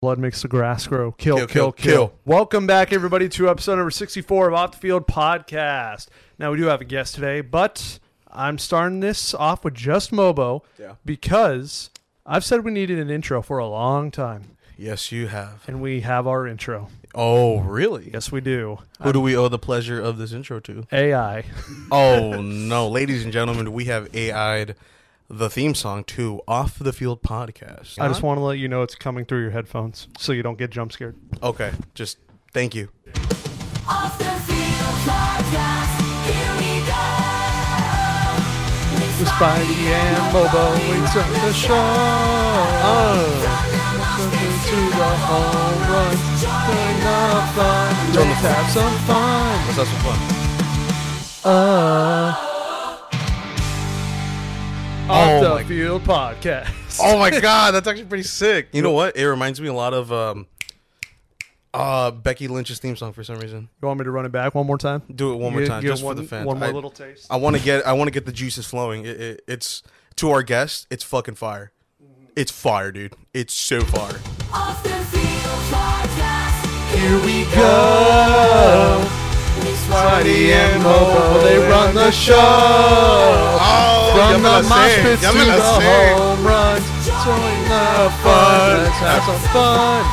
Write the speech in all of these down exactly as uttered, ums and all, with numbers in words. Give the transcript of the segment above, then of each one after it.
Blood makes the grass grow. Kill, Kill, kill, kill, kill. kill. Welcome back, everybody, to episode number sixty-four of Off the Field Podcast. Now, we do have a guest today, but I'm starting this off with just Mobo Yeah. because I've said we needed an intro for a long time, Yes, you have. and we have our intro. Oh, really? Yes, we do. Who do we owe the pleasure of this intro to? A I. Oh, no. Ladies and gentlemen, we have A I'd the theme song to Off the Field Podcast. I just want to let you know it's coming through your headphones so you don't get jump scared. Okay, just thank you. Off the Field Podcast, here we go. With Spidey and Mobo, we turn the show. Oh. To the home run, turn the fun. Turn the Let's have some fun. Let's have some fun. Uh, Oh Off the my- Field Podcast. Oh, my God. That's actually pretty sick. You know what? It reminds me a lot of um, uh, Becky Lynch's theme song for some reason. You want me to run it back one more time? Do it one more Give- time, give just one, for the fans. One more I, little taste. I want to get. I want to get the juices flowing. It, it, it's to our guest. It's fucking fire. It's fire, dude. It's so fire. Off the Field Podcast, Here we go. Spidey and Mobo, they run the show. Oh, From the mosh pits to the home. home runs, join the fun. Let's have some fun.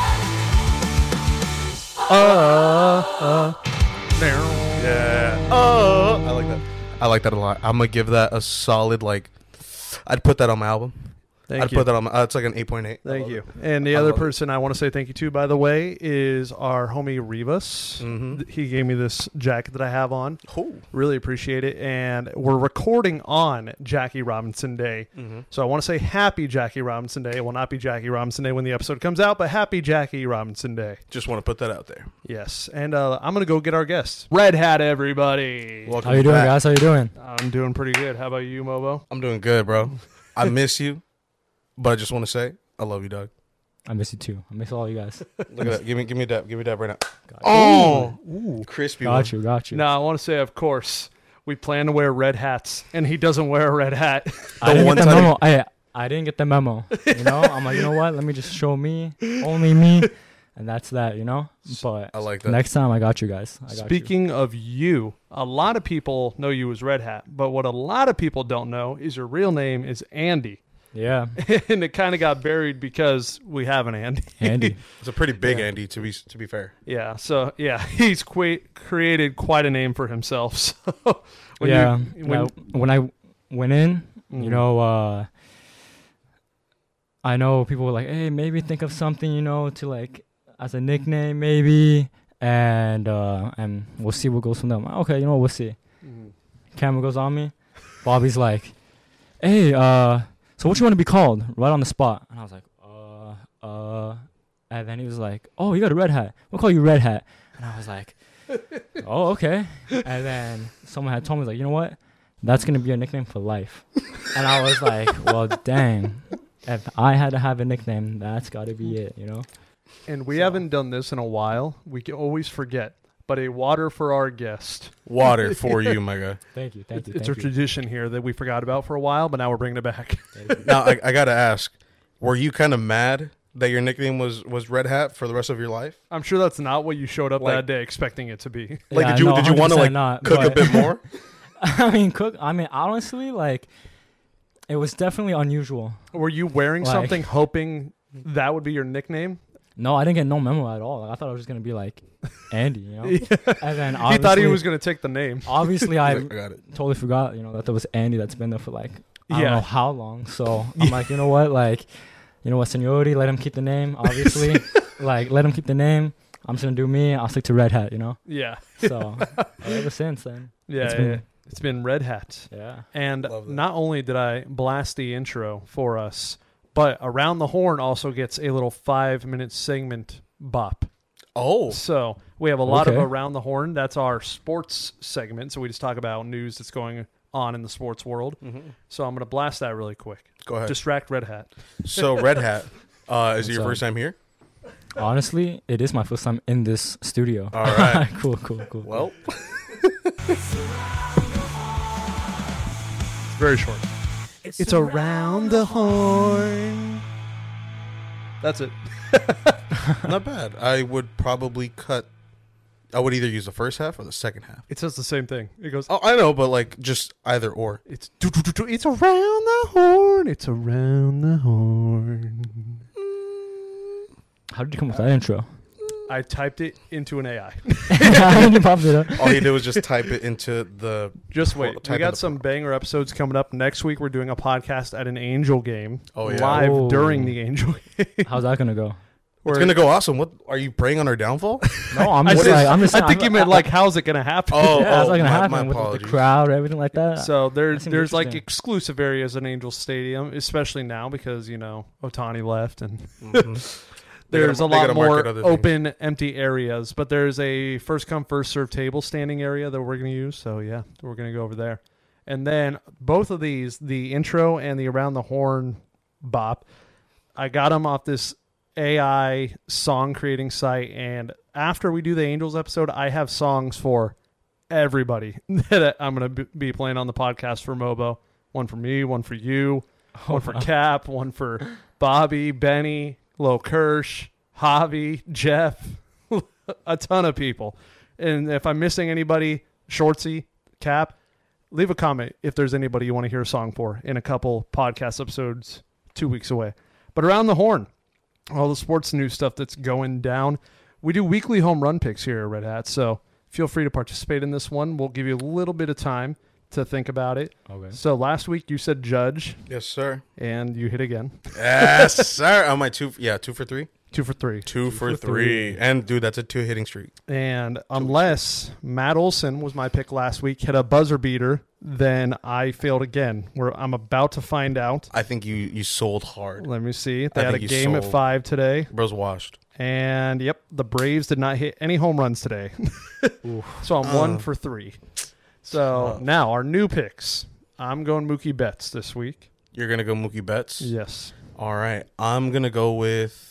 Uh, uh, now. Yeah. Oh, I like that. I like that a lot. I'm gonna give that a solid like. I'd put that on my album. Thank I'd you. put that on my. Uh, it's like an eight point eight. Thank you. And the I other love it. person I want to say thank you to, by the way, is our homie Rivas. Mhm. He gave me this jacket that I have on. Oh. Really appreciate it. And we're recording on Jackie Robinson Day. Mhm. So I want to say happy Jackie Robinson Day. It will not be Jackie Robinson Day when the episode comes out, but happy Jackie Robinson Day. Just want to put that out there. Yes. And uh, I'm going to go get our guest. Red Hat, everybody. Welcome How you doing, back. guys? How you doing? I'm doing pretty good. How about you, Mobo? I'm doing good, bro. I miss you, but I just want to say I love you, dog. I miss you too. I miss all you guys. Look at that. Give me, give me that. Give me that right now. Got, Oh, Ooh. crispy one. got you, got you. Now, I want to say, of course, we plan to wear red hats, and he doesn't wear a red hat. I didn't one get the time- memo. I I didn't get the memo. You know, I'm like, you know what? Let me just show me, only me, and that's that. You know. But I like that. next time, I got you guys. I got you. Speaking of you, a lot of people know you as Red Hat, but what a lot of people don't know is your real name is Andy. Yeah, And it kind of got buried because we have an Andy. Andy. It's a pretty big Yeah. Andy, to be to be fair. Yeah, so yeah, he's qu- created quite a name for himself. So when yeah. you, when, yeah. When I went in, Mhm. you know, uh, I know people were like, hey, maybe think of something, you know, to like as a nickname, maybe, and uh, and we'll see what goes from there. I'm like, okay, you know, we'll see. Mhm. Camera goes on me. Bobby's like, hey, uh, so what you want to be called? Right on the spot. And I was like, uh, uh, and then he was like, oh, you got a red hat. We'll call you Red Hat. And I was like, oh, okay. And then someone had told me, like, you know what? That's going to be your nickname for life. And I was like, well, dang. If I had to have a nickname, that's got to be it, you know? and we So- haven't done this in a while. We can always forget, but a water for our guest. Water for you, my guy. Thank you, thank It's, you, it's thank a you. tradition here that we forgot about for a while, but now we're bringing it back. Thank you. Now I, I gotta ask: were you kind of mad that your nickname was was Red Hat for the rest of your life? I'm sure that's not what you showed up Like- that day expecting it to be. Like, Yeah, did you no, did you want to like one hundred percent not, cook a but- bit more? I mean, cook. I mean, honestly, like, it was definitely unusual. Were you wearing Like- something hoping that would be your nickname? No, I didn't get no memo at all. Like, I thought I was just gonna be like Andy, you know. And then He thought he obviously- was going to take the name. Obviously, I I was like, I got it. totally forgot, you know, that there was Andy that's been there for like I Yeah. don't know how long. So I'm like, you know what, like, you know what, seniority, let him keep the name. Obviously, like, let him keep the name. I'm just gonna do me. I'll stick to Red Hat, you know. Yeah. So ever since then, Yeah. It's It's been- been, it's been Red Hat. yeah. And Love that. not only did I blast the intro for us, but Around the Horn also gets a little five minute segment bop. Oh, So we have a lot Okay. of Around the Horn. That's our sports segment. So we just talk about news that's going on in the sports world. Mhm. So I'm going to blast that really quick. Go ahead. Distract Red Hat. So Red Hat, uh, is it your What's first time here? Honestly, it is my first time in this studio. All right. cool, cool, cool. Well, It's very short. It's Around the Horn. That's it. Not bad. I would probably cut. I would either use the first half or the second half. It says the same thing. It goes, Oh, I know, but like just either or. it's do, do, do, do, it's around the horn. It's around the horn. How did you come with that intro? I typed it into an A I. You popped it up. All you did was just type it into the. Just Well, wait. type We in got the some pro- banger episodes coming up. Next week, we're doing a podcast at an Angel game. Oh, yeah. Live Oh. during the Angel game. How's that gonna go? It's gonna go awesome. What are you praying on our downfall? No, I'm I, just just- like I'm just. I think I'm, you meant like, how's it going to happen? Oh, yeah, how's oh, that gonna my- happen my with, with the apologies. crowd, everything like that? So there's seems there's like interesting. exclusive areas in Angel Stadium, especially now because, you know, Otani left and Mhm. They there's gotta- a they lot gotta more market other things. open, empty areas. But there's a first come, first served table standing area that we're going to use. So, yeah, we're going to go over there. And then both of these, the intro and the Around the Horn bop, I got them off this A I song creating site. And after we do the Angels episode, I have songs for everybody that I'm going to be playing on the podcast for Mobo. One for me, one for you, Oh, one for wow. Cap, one for Bobby, Benny, Lo Kirsch, Javi, Jeff, a ton of people. And if I'm missing anybody, Shortsy, Cap, leave a comment if there's anybody you want to hear a song for in a couple podcast episodes two weeks away. But Around the Horn, all the sports news stuff that's going down. We do weekly home run picks here at Red Hat, so feel free to participate in this one. We'll give you a little bit of time to think about it. Okay. So last week you said Judge, Yes, sir. and you hit again. Yes, sir. Am I two? Yeah, two for three. Two for three. Two, for, for three. three. And dude, that's a two hitting streak. And unless Matt Olson was my pick last week, hit a buzzer beater, then I failed again. Where I'm about to find out. I think you you sold hard. Let me see. They I had a think you game at sold. five today. Bro's washed. And yep, the Braves did not hit any home runs today. So I'm Uh. one for three. So Tough. now our new picks. I'm going Mookie Betts this week. You're gonna go Mookie Betts. Yes. All right. I'm gonna go with.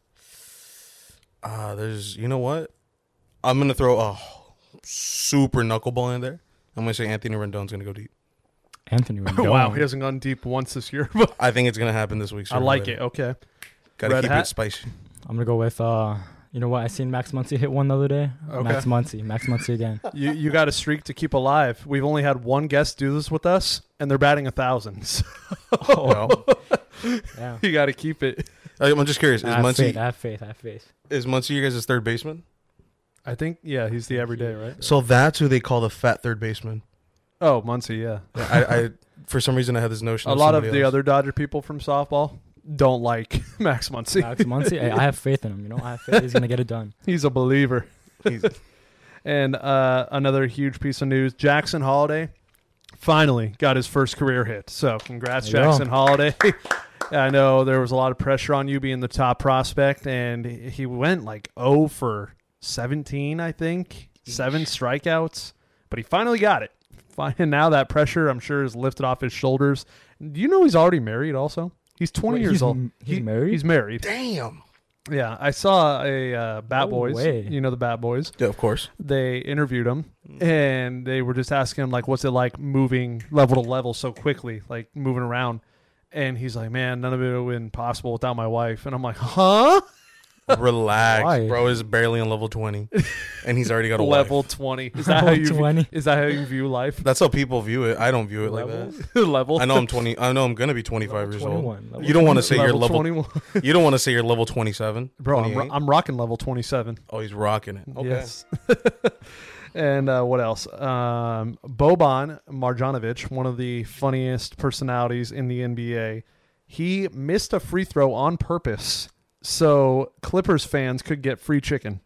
Uh there's. You know what? I'm gonna throw a super knuckleball in there. I'm gonna say Anthony Rendon's gonna go deep. Anthony Rendon. Wow, he hasn't gone deep once this year. But I think it's gonna happen this week. I like it. Okay. Gotta Red keep Hat? it spicy. I'm gonna go with uh. You know what? I seen Max Muncy hit one the other day. Okay. Max Muncy. Max Muncy again. You you got a streak to keep alive. We've only had one guest do this with us, and they're batting a thousand. So Well, Yeah. you got to keep it. I'm just curious. Is I have faith. Muncie I have faith. I have faith. is Muncie your guys' third baseman? I think yeah, he's the everyday, right? So that's who they call the fat third baseman. Oh, Muncie, yeah. I, I for some reason I had this notion. A lot of somebody the else. other Dodger people from softball don't like Max Muncy. Max Muncy. Hey, I have faith in him. You know, I have faith he's gonna get it done. He's a believer. He's- And uh, another huge piece of news: Jackson Holiday finally got his first career hit. So congrats, There you go. Jackson Holiday. I know there was a lot of pressure on you being the top prospect, and he went like oh for seventeen, I think, seven strikeouts, but he finally got it. And now that pressure, I'm sure, is lifted off his shoulders. Do you know he's already married? Also, he's twenty Wait, years he's old. m- he's He- married? He's married. Damn. Yeah, I saw a uh, Bat No Boys. way. You know the Bat Boys. Yeah, of course. They interviewed him, and they were just asking him like, "What's it like moving level to level so quickly, like moving around?" And he's like, "Man, none of it would have been possible without my wife." And I'm like, "Huh?" Relax, Why? bro. Is barely on level twenty, and he's already got a Level wife. twenty. Is that how Level you? View, twenty. is that how you view life? That's how people view it. I don't view it like Level? that. level. I know I'm twenty. I know I'm gonna be twenty-five years old. twenty-one. Level You don't want to say you're level level. twenty-one, You don't want to say you're level twenty-seven, bro. I'm, ro- twenty-eight? I'm rocking level twenty-seven. Oh, he's rocking it. Okay. Yes. And uh, what else? Um, Boban Marjanovic, one of the funniest personalities in the N B A, he missed a free throw on purpose so Clippers fans could get free chicken.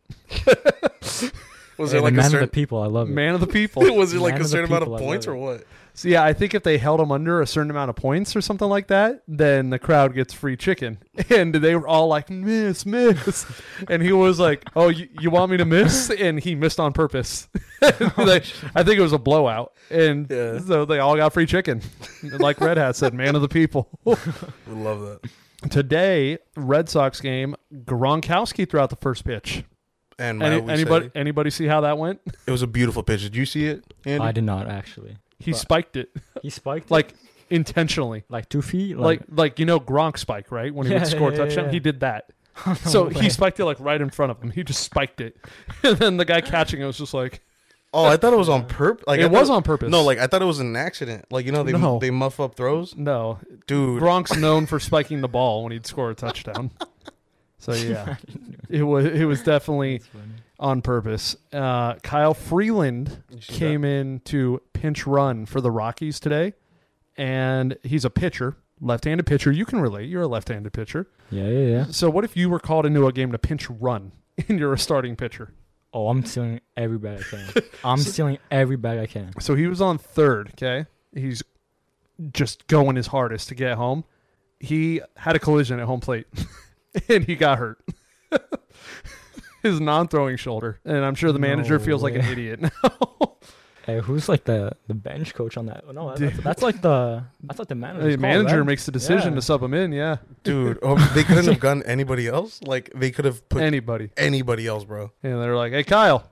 Was Hey, it like the a man of certain? the people? I love it. Man of the people. Was it like Man a of the certain amount of people, I points love or what? So yeah, I think if they held him under a certain amount of points or something like that, then the crowd gets free chicken. And they were all like, miss, miss. And he was like, oh, you, you want me to miss? And he missed on purpose. Like, I think it was a blowout. And Yeah. so they all got free chicken. Like Red Hat said, man of the people. We love that. Today, Red Sox game, Gronkowski threw out the first pitch. And Any, might we anybody say, anybody see how that went? it was a beautiful pitch. Did you see it, Andy? I did not actually. He But- spiked it, He spiked like intentionally. like two feet. Like, like you know Gronk spike, right? When he Yeah, would score yeah, a yeah, touchdown, yeah. he did that. So way. he spiked it like right in front of him. He just spiked it, and then the guy catching it was just like, Oh, I thought it was on purpose. Like it I was thought- on purpose. No, like I thought it was an accident. Like you know they No. they muff up throws, no. dude. Gronk's known for spiking the ball when he'd score a touchdown. So yeah, it was it was definitely That's funny. on purpose. Uh, Kyle Freeland came in to pinch run for the Rockies today, and he's a pitcher, left-handed pitcher. You can relate. You're a left-handed pitcher. Yeah, yeah, yeah. So what if you were called into a game to pinch run and you're a starting pitcher? Oh, I'm stealing every bag I can. I'm stealing every bag I can. So he was on third, okay? He's just going his hardest to get home. He had a collision at home plate, and he got hurt. His non-throwing shoulder. And I'm sure the manager No feels like an way. idiot now. Hey, who's like the, the bench coach on that? No, that's, that's like the that's like the manager. The manager makes the decision Yeah. to sub him in, yeah. Dude, oh, they couldn't have gotten anybody else. Like they could have put Anybody. anybody else, bro. And they're like, hey, Kyle,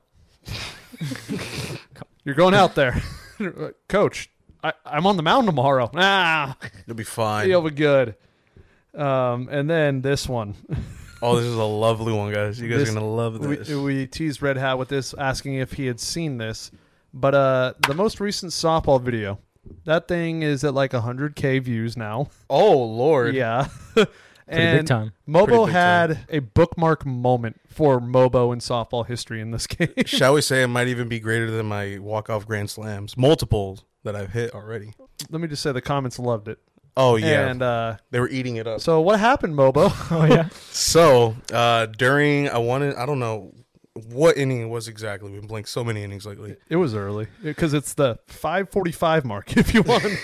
you're going out there. Coach, I, I'm on the mound tomorrow. Ah, You'll be fine. you'll be good. Um, and then this one. Oh, this is a lovely one, guys. You guys This- are gonna love We, this. we teased Red Hat with this, asking if he had seen this. But uh, the most recent softball video, that thing is at like one hundred K views now. oh Lord. Yeah. Pretty and big time. Mobo Pretty big had a bookmark moment for Mobo in softball history in this game. Shall we say it might even be greater than my walk-off grand slams, multiples that I've hit already. Let me just say the comments loved it. Oh yeah, And uh, they were eating it up. so what happened, Mobo? Oh yeah. So uh, during I wanted I don't know what inning it was exactly. We've been playing so many innings lately. It was early because it's the five forty-five mark if you want.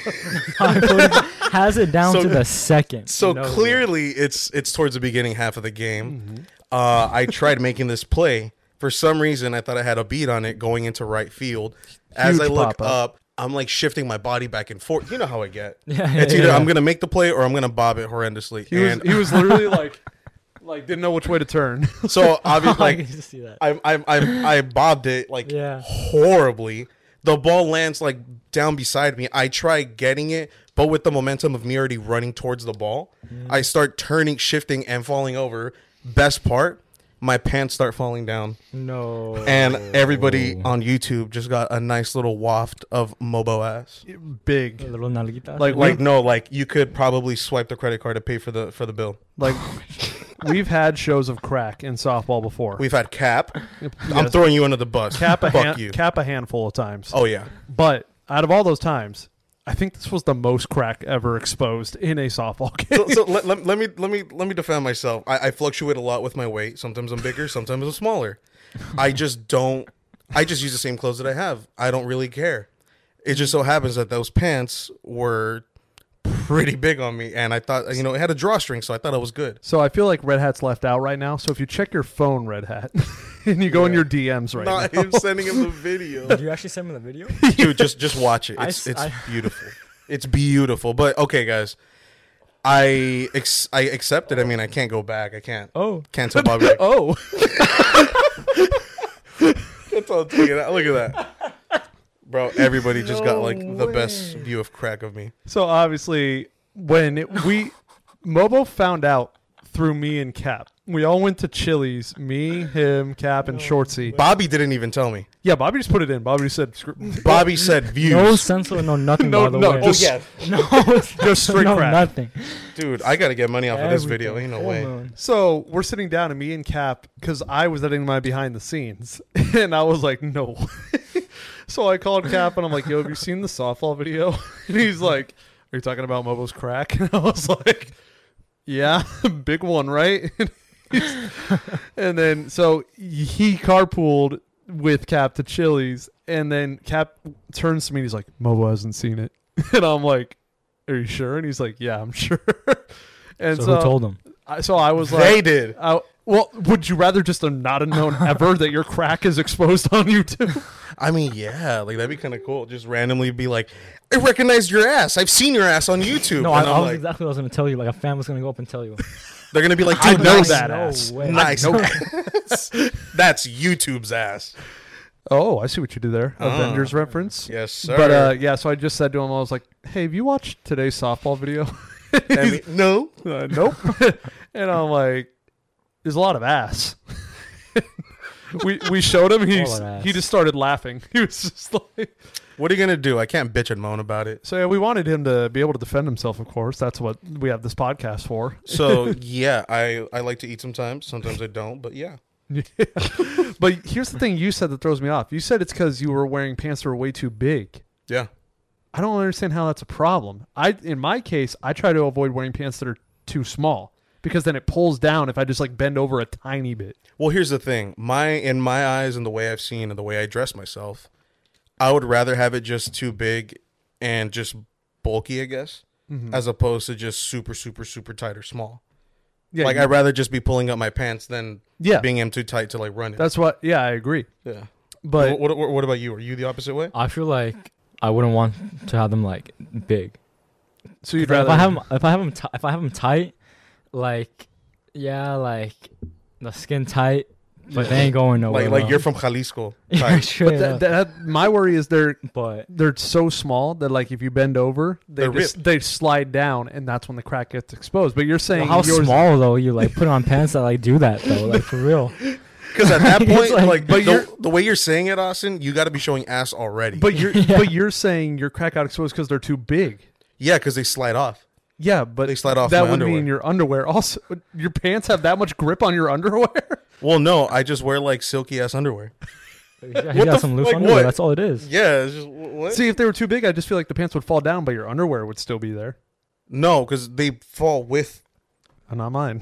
Has it down So- to the second. So No way. clearly, it's it's towards the beginning half of the game. Mm-hmm. Uh, I tried making this play. For some reason, I thought I had a beat on it going into right field. As I Huge look pop-up. up, I'm like shifting my body back and forth. You know how I get. Yeah, yeah, It's either yeah. I'm gonna make the play or I'm gonna bob it horrendously. He was and he was literally like like didn't know which way to turn. so I obviously, can like just see that. I I I I bobbed it like Yeah. horribly. The ball lands like down beside me. I try getting it, but with the momentum of me already running towards the ball, I start turning, shifting, and falling over. Best part, my pants start falling down, No. and everybody on YouTube just got a nice little waft of Mobo ass. Big. Little nalguitas. Like Like we no, like you could probably swipe the credit card to pay for the for the bill. like we've had shows of crack in softball before. We've had Cap. I'm Yes. throwing you under the bus. cap a Fuck hand, you. cap a handful of times. Oh yeah. But out of all those times, I think this was the most crack ever exposed in a softball game. So, so let, let, let me let me let me defend myself. I, I fluctuate a lot with my weight. Sometimes I'm bigger, sometimes I'm smaller. I just don't. I just use the same clothes that I have. I don't really care. It just so happens that those pants were pretty big on me, and I thought you know it had a drawstring, so I thought it was good. So I feel like Red Hat's left out right now. So if you check your phone, Red Hat, and you go in your D Ms right Not now. him sending him the video, Did you actually send me the video? dude. Just just watch it. I It's s- it's I- beautiful. It's beautiful. But okay, guys, I ex- I accepted. I mean, I can't go back. I can't. Oh. Can't tell Bobby. Like, Oh, That's all I'm taking out. Look at that. Bro, everybody just got like No the best way. view of crack of me. so obviously when it, we Mobo found out through me and Cap. We all went to Chili's. Me, him, Cap, and Shortsy. Bobby didn't even tell me. Yeah, Bobby just put it in. Bobby just said, screw- Bobby said views. No sensor, no nothing. No, by the no, way. just- yeah. no, just straight no, crack. nothing. Dude, I got to get money off of this video. Everything. Ain't no way. Full moon. So we're sitting down, and me and Cap, because I was editing my behind the scenes, and I was like, no. So I called Cap, and I'm like, yo, have you seen the softball video? And he's like, are you talking about Mobo's crack? And I was like, yeah, big one, right? And then so he carpooled with Cap to Chili's, and then Cap turns to me and he's like, Mobo hasn't seen it. And I'm like, are you sure? And he's like, yeah, I'm sure. And So, so, who told him? I, so I was like, They did. I, well, would you rather just have not have known ever that your crack is exposed on YouTube? I mean, yeah, like that'd be kind of cool. Just randomly be like, I recognized your ass. I've seen your ass on YouTube. No, I, and I I'm was like, exactly what I was going to tell you. Like a fan was going to go up and tell you. they're gonna be like, I dude, know nice, that no ass. way. nice I know- ass. That's YouTube's ass. Oh, I see what you did there. Oh. Avengers reference. Yes, sir. But uh, yeah, so I just said to him, I was like, hey, have you watched today's softball video? I mean, no. Uh, nope. And I'm like, There's a lot of ass. we we showed him. He All that ass. he just started laughing. He was just like. What are you gonna do? I can't bitch and moan about it. So yeah, we wanted him to be able to defend himself. Of course, that's what we have this podcast for. So yeah, I I like to eat sometimes. Sometimes I don't. But yeah. Yeah. But here's the thing you said that throws me off. You said it's because you were wearing pants that were way too big. Yeah. I don't understand how that's a problem. I, in my case, I try to avoid wearing pants that are too small because then it pulls down if I just like bend over a tiny bit. Well, here's the thing. My in my eyes and the way I've seen and the way I dress myself, I would rather have it just too big and just bulky, I guess, Mm-hmm. as opposed to just super, super, super tight or small. Yeah, like you- I'd rather just be pulling up my pants than yeah, being them too tight to like run it. that's what. Yeah, I agree. yeah. But what, what, what about you? Are you the opposite way? I feel like I wouldn't want to have them like big. so you'd If rather I have 'em- if I have them t- if I have them tight, like yeah, like the skin tight, but they ain't going nowhere. Like like bro. you're from Jalisco. yeah, Tight. straight But that, up. that, my worry is they're But they're so small that like if you bend over, they They're just they slide down, and that's when the crack gets exposed. But you're saying how yours, small though? You like put on pants that like do that though, like for real. Because at that It's point, like- like, but the, you're- the way you're saying it, Austin, you got to be showing ass already. But you're Yeah. but you're saying your crack got exposed because they're too big. yeah, because they slide off. Yeah, but They slide off that my would underwear. mean your underwear also. Your pants have that much grip on your underwear. Well, no, I just wear like silky ass underwear. He got, he What got the some f- loose like underwear. what? That's all it is. Yeah, it's just what? See, if they were too big, I just feel like the pants would fall down, but your underwear would still be there. No, because they fall with And not mine.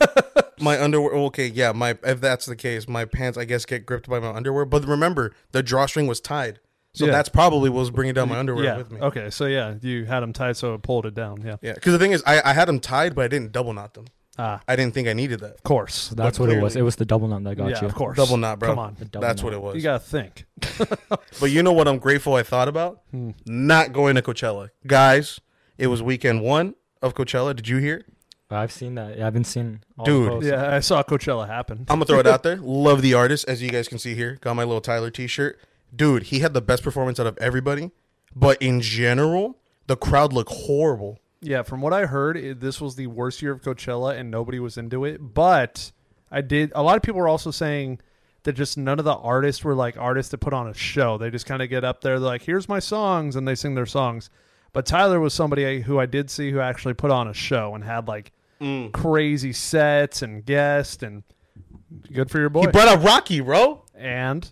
my underwear. Okay, yeah, my if that's the case, my pants I guess get gripped by my underwear. But remember, the drawstring was tied, so Yeah. that's probably what was bringing down my underwear yeah. with me. Okay. So yeah, you had them tied, so it pulled it down. Yeah. Yeah, because the thing is, I, I had them tied, but I didn't double knot them. Ah, I didn't think I needed that. of course. So that's But what it was. clearly- It was the double knot that got yeah, you. of course. Double knot, bro. Come on. The double That's knot. what it was. You gotta think. But you know what I'm grateful I thought about? Hmm. Not going to Coachella. Guys, it was weekend one of Coachella. Did you hear? I've seen that. Yeah, I've been seeing. All Dude. the posts. Yeah, I saw Coachella happen. I'm going to throw it out there. Love the artist, as you guys can see here. Got my little Tyler t-shirt. Dude, he had the best performance out of everybody. But in general, the crowd looked horrible. Yeah, from what I heard, it, this was the worst year of Coachella, and nobody was into it. But I did. A lot of people were also saying that just none of the artists were like artists that put on a show. They just kind of get up there, they're like, "Here's my songs," and they sing their songs. But Tyler was somebody who I did see who actually put on a show and had like Mm. crazy sets and guests, and good for your boy. He brought out Rocky, bro. and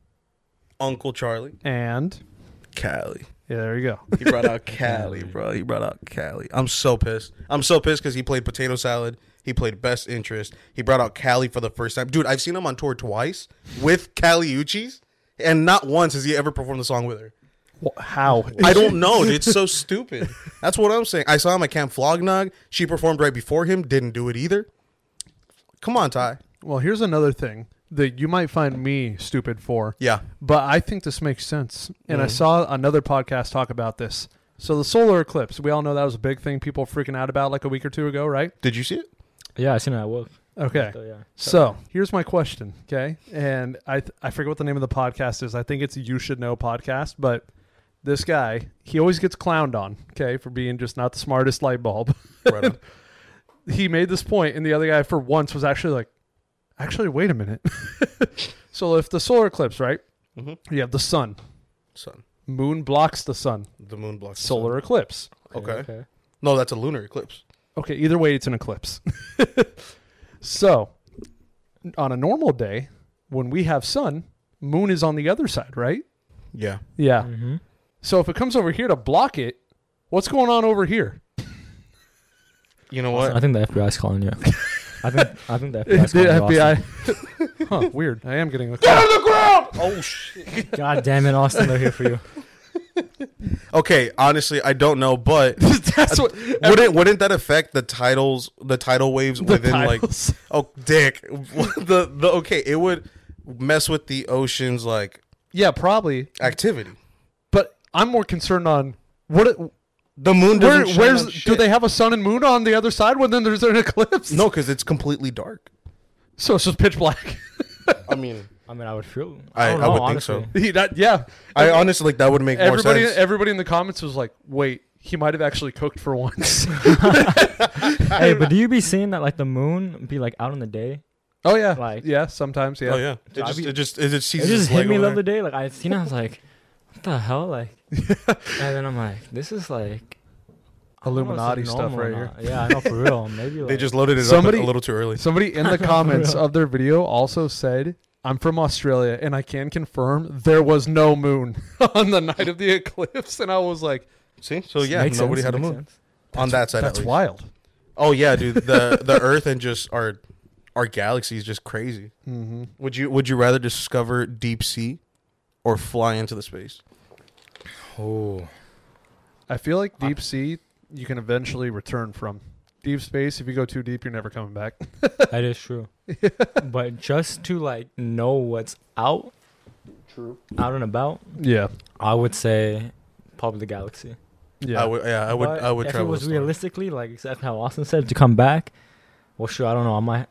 Uncle Charlie. and Cali. yeah, there you go. He brought out Cali, bro. He brought out Cali. I'm so pissed. I'm so pissed because he played Potato Salad. He played Best Interest. He brought out Cali for the first time. Dude, I've seen him on tour twice with Cali Uchis, and not once has he ever performed the song with her. Wh- How? I don't know. It's so stupid. That's what I'm saying. I saw him at Camp Flognog. She performed right before him. Didn't do it either. Come on, Ty. Well, here's another thing that you might find me stupid for. Yeah. But I think this makes sense. And I Mhm. saw another podcast talk about this. So the solar eclipse, we all know that was a big thing people were freaking out about like a week or two ago, right? Did you see it? Yeah, I seen it at work. Okay. So, yeah. So here's my question, okay? And I th- I forget what the name of the podcast is. I think it's You Should Know podcast, but this guy, he always gets clowned on, okay, for being just not the smartest light bulb. Right on. He made this point, and the other guy for once was actually like, actually, wait a minute. So if the solar eclipse, right? Mhm. You have the sun. Sun. Moon blocks the sun. The moon blocks the Solar eclipse. sun. Okay. No, that's a lunar eclipse. Okay, either way, it's an eclipse. So, on a normal day, when we have sun, moon is on the other side, right? Yeah. Yeah. Mm-hmm. So if it comes over here to block it, what's going on over here? You know I what? think the F B I is calling you. I think I think the F B I is The calling you, F B I. Huh, weird. I am getting a Get call. on the ground! Oh, shit. Austin. God damn it, Austin! They're here for you. Okay, honestly, I don't know, but That's what wouldn't wouldn't that affect the titles, the tidal waves the within titles. like? Oh, dick. the the okay, it would mess with the ocean's like Yeah, probably. activity. But I'm more concerned on what it, The moon where, doesn't. shine where's on do shit. they have a sun and moon on the other side when then there's an eclipse? No, because it's completely dark. So it's just pitch black. I mean, I mean, I would feel. I- don't I know, would think so. honestly. He- that- yeah. I honestly like that would make more everybody sense. everybody in the comments was like, wait, he might have actually cooked for once. Hey, but do you be seeing that like the moon be like out in the day, Oh yeah, Like- yeah. Sometimes, yeah. Oh yeah. It I just be- it just it just sees It this just hit leg me over the there. other day. Like I seen it, I was like, "What the hell?" Like, and then I'm like, "This is like I don't know if it's Illuminati stuff normal or right here. not. Yeah, I know for real. Maybe like, They just loaded it Somebody- up a little too early. Somebody in the For comments real. of their video also said, "I'm from Australia, and I can confirm there was no moon on the night of the eclipse." And I was like, See? So yeah, makes nobody sense, had a makes moon sense. on that side. "That's at least. wild." Oh yeah, dude. The the Earth and just our our galaxy is just crazy. Mm-hmm. Would you would you rather discover deep sea or fly into the space? Oh, I feel like deep sea you can eventually return from. Deep space, if you go too deep, you're never coming back. that is true. But just to like know what's out, True. out and about, Yeah. I would say probably the galaxy. Yeah. I would. Yeah, I would. But I would if travel. it was the stars. realistically like exactly how Austin said to come back, well, sure, I don't know. I might,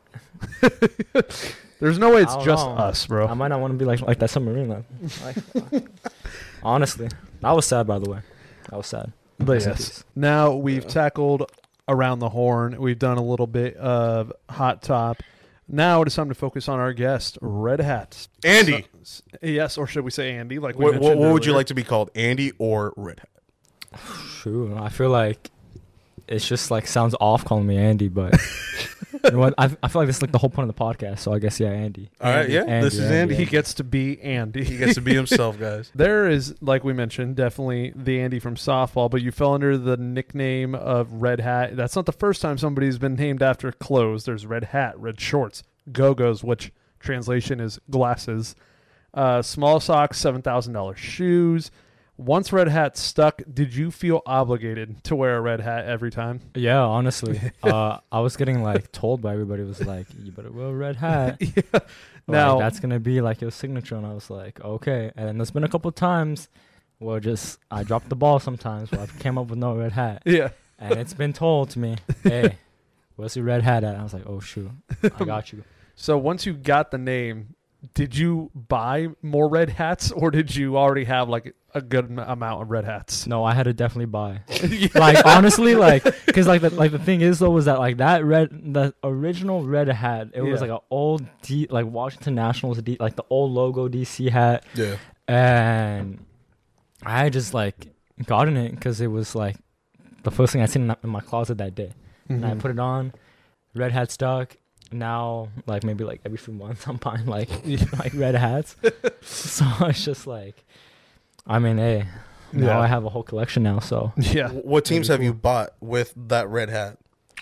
There's no way it's I don't just know. us, bro. I might not want to be like like that submarine. Like, like, honestly, that was sad. By the way, that was sad. But Rest in yes. peace. Now we've Yeah. tackled around the horn. We've done a little bit of hot top. Now it is time to focus on our guest, Red Hat. Andy. So- yes, or should we say Andy? Like we What, what, mentioned what would you earlier? like to be called, Andy or Red Hat? True. I feel like it's just like sounds off calling me Andy, but you know what? I I feel like this is like the whole point of the podcast. So I guess yeah, Andy. All right, Andy, yeah, Andy, this is Andy. He gets to be Andy. He gets to be himself, guys. There is, like we mentioned, definitely the Andy from softball, but you fell under the nickname of Red Hat. That's not the first time somebody's been named after clothes. There's Red Hat, Red Shorts, Go-Go's, which translation is glasses, uh, small socks, seven thousand dollars shoes. Once Red Hat stuck, did you feel obligated to wear a red hat every time? Yeah, honestly, uh, I was getting like told by everybody was like, "You better wear a red hat." yeah. Like, Now, that's gonna be like your signature, and I was like, "Okay." And then there's been a couple times where just I dropped the ball sometimes where I came up with no red hat, yeah. and it's been told to me, "Hey, where's your red hat at?" And I was like, "Oh shoot, I got you." So once you got the name, did you buy more red hats, or did you already have like a good am- amount of red hats? No, I had to definitely buy. Like honestly, like because like the like the thing is though was that like that red the original red hat it was Yeah. like an old D like Washington Nationals D like the old logo D C hat, Yeah. and I just like gotten it because it was like the first thing I seen in in my closet that day, and I Mhm. put it on. Red hat stuck. Now like maybe like every few months I'm buying like like red hats. So it's just like, I mean, hey, now Yeah. I have a whole collection now. So Yeah. W- What teams That'd have be you cool. bought with that red hat?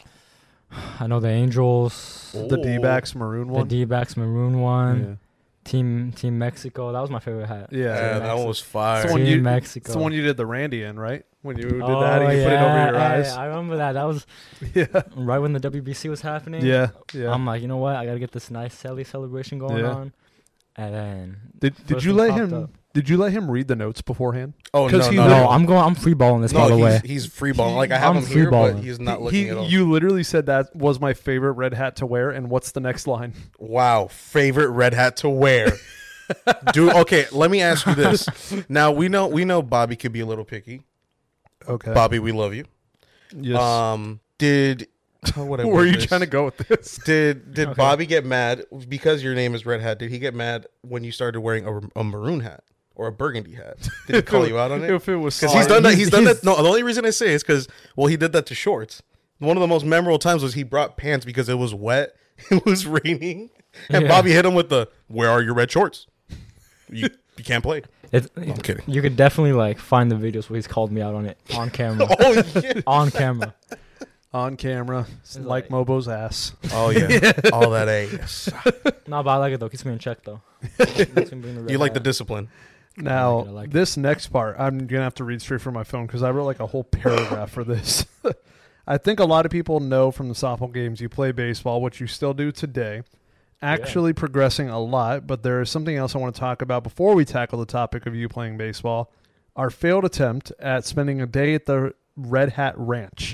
I know the Angels, The Ooh. D-backs maroon the one. D-backs maroon one, Team Team Mexico. That was my favorite hat. Yeah. Yeah, Yeah. that one was It's fire. the one Team you- Mexico. It's the one you did the Randy in, right? When you did oh, that, and you yeah. put it over your Hey, eyes. I remember that. That was Yeah. right when the W B C was happening. Yeah. Yeah. I'm like, you know what? I gotta get this nice Sally celebration going Yeah. on. And then did did first you thing let popped him? up. Did you let him read the notes beforehand? Oh 'Cause no, he no, no, literally- no. I'm going. I'm free balling this, by No, the he's, way. he's free balling. Like I have I'm him here, free-balling. but he's not He- looking he- at all. You literally said that was my favorite red hat to wear, and what's the next line? Wow, favorite red hat to wear. Dude, okay, let me ask you this. Now we know we know Bobby could be a little picky. Okay. Bobby, we love you. Yes. Um, did what I Where are word you this? trying to go with this? Did did Okay. Bobby get mad because your name is Red Hat? Did he get mad when you started wearing a, a maroon hat or a burgundy hat? Did he call you out on it? If it was Because he's solid- done that. He's done he's- that. No, the only reason I say is because well, he did that to shorts. One of the most memorable times was he brought pants because it was wet, it was raining, and Yeah. Bobby hit him with the "Where are your red shorts? You you can't play." It, I'm kidding. You could definitely like find the videos where he's called me out on it on camera. Oh yeah. On camera. on camera, like like- Mobo's ass. Oh yeah. All that ass. No, but I like it though. Keeps me in check though. Makes me bring the red You like the hat. discipline. Now, I like it, I like it. this next part, I'm gonna have to read straight from my phone because I wrote like a whole paragraph for this. I think a lot of people know from the softball games you play baseball, which you still do today. Actually progressing a lot, but there is something else I want to talk about before we tackle the topic of you playing baseball. Our failed attempt at spending a day at the Red Hat Ranch.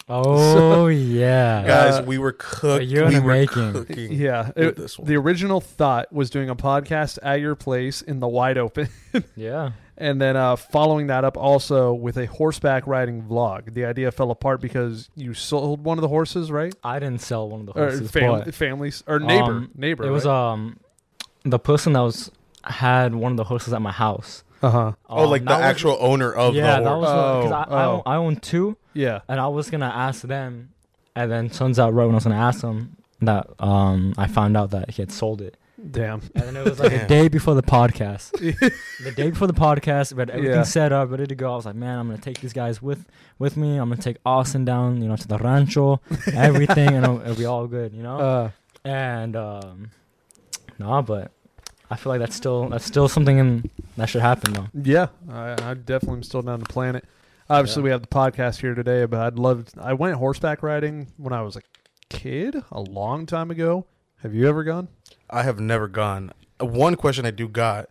Oh yeah. Guys, Uh, we were cooked. a year in we the were making. cooking. Yeah, with it- this one. the original thought was doing a podcast at your place in the wide open, Yeah. and then uh, following that up also with a horseback riding vlog. The idea fell apart because you sold one of the horses, right? I didn't sell one of the Or horses. fam- but families or neighbor, Um, neighbor. it was right? um the person that was had one of the horses at my house. uh huh. Oh, Um, like the that was- actual owner of yeah, the that horse. was because Oh, I, I, oh. own, I own two, Yeah. and I was gonna ask them, and then turns out right when I was gonna ask them that um I found out that he had sold it, Damn. and then it was like Damn. a day before the podcast. The day before the podcast, we had everything Yeah. set up, ready to go. I was like, man, I'm gonna take these guys with with me. I'm gonna take Austin down, you know, to the rancho, everything, and it'll, it'll be all good, you know. Uh, And um, nah, but I feel like that's still that's still something in, that should happen though. yeah, I, I definitely am still down to plan it. Obviously, Yeah. we have the podcast here today, but I'd love. I went horseback riding when I was a kid, a long time ago. Have you ever gone? I have never gone. Uh, One question I do got: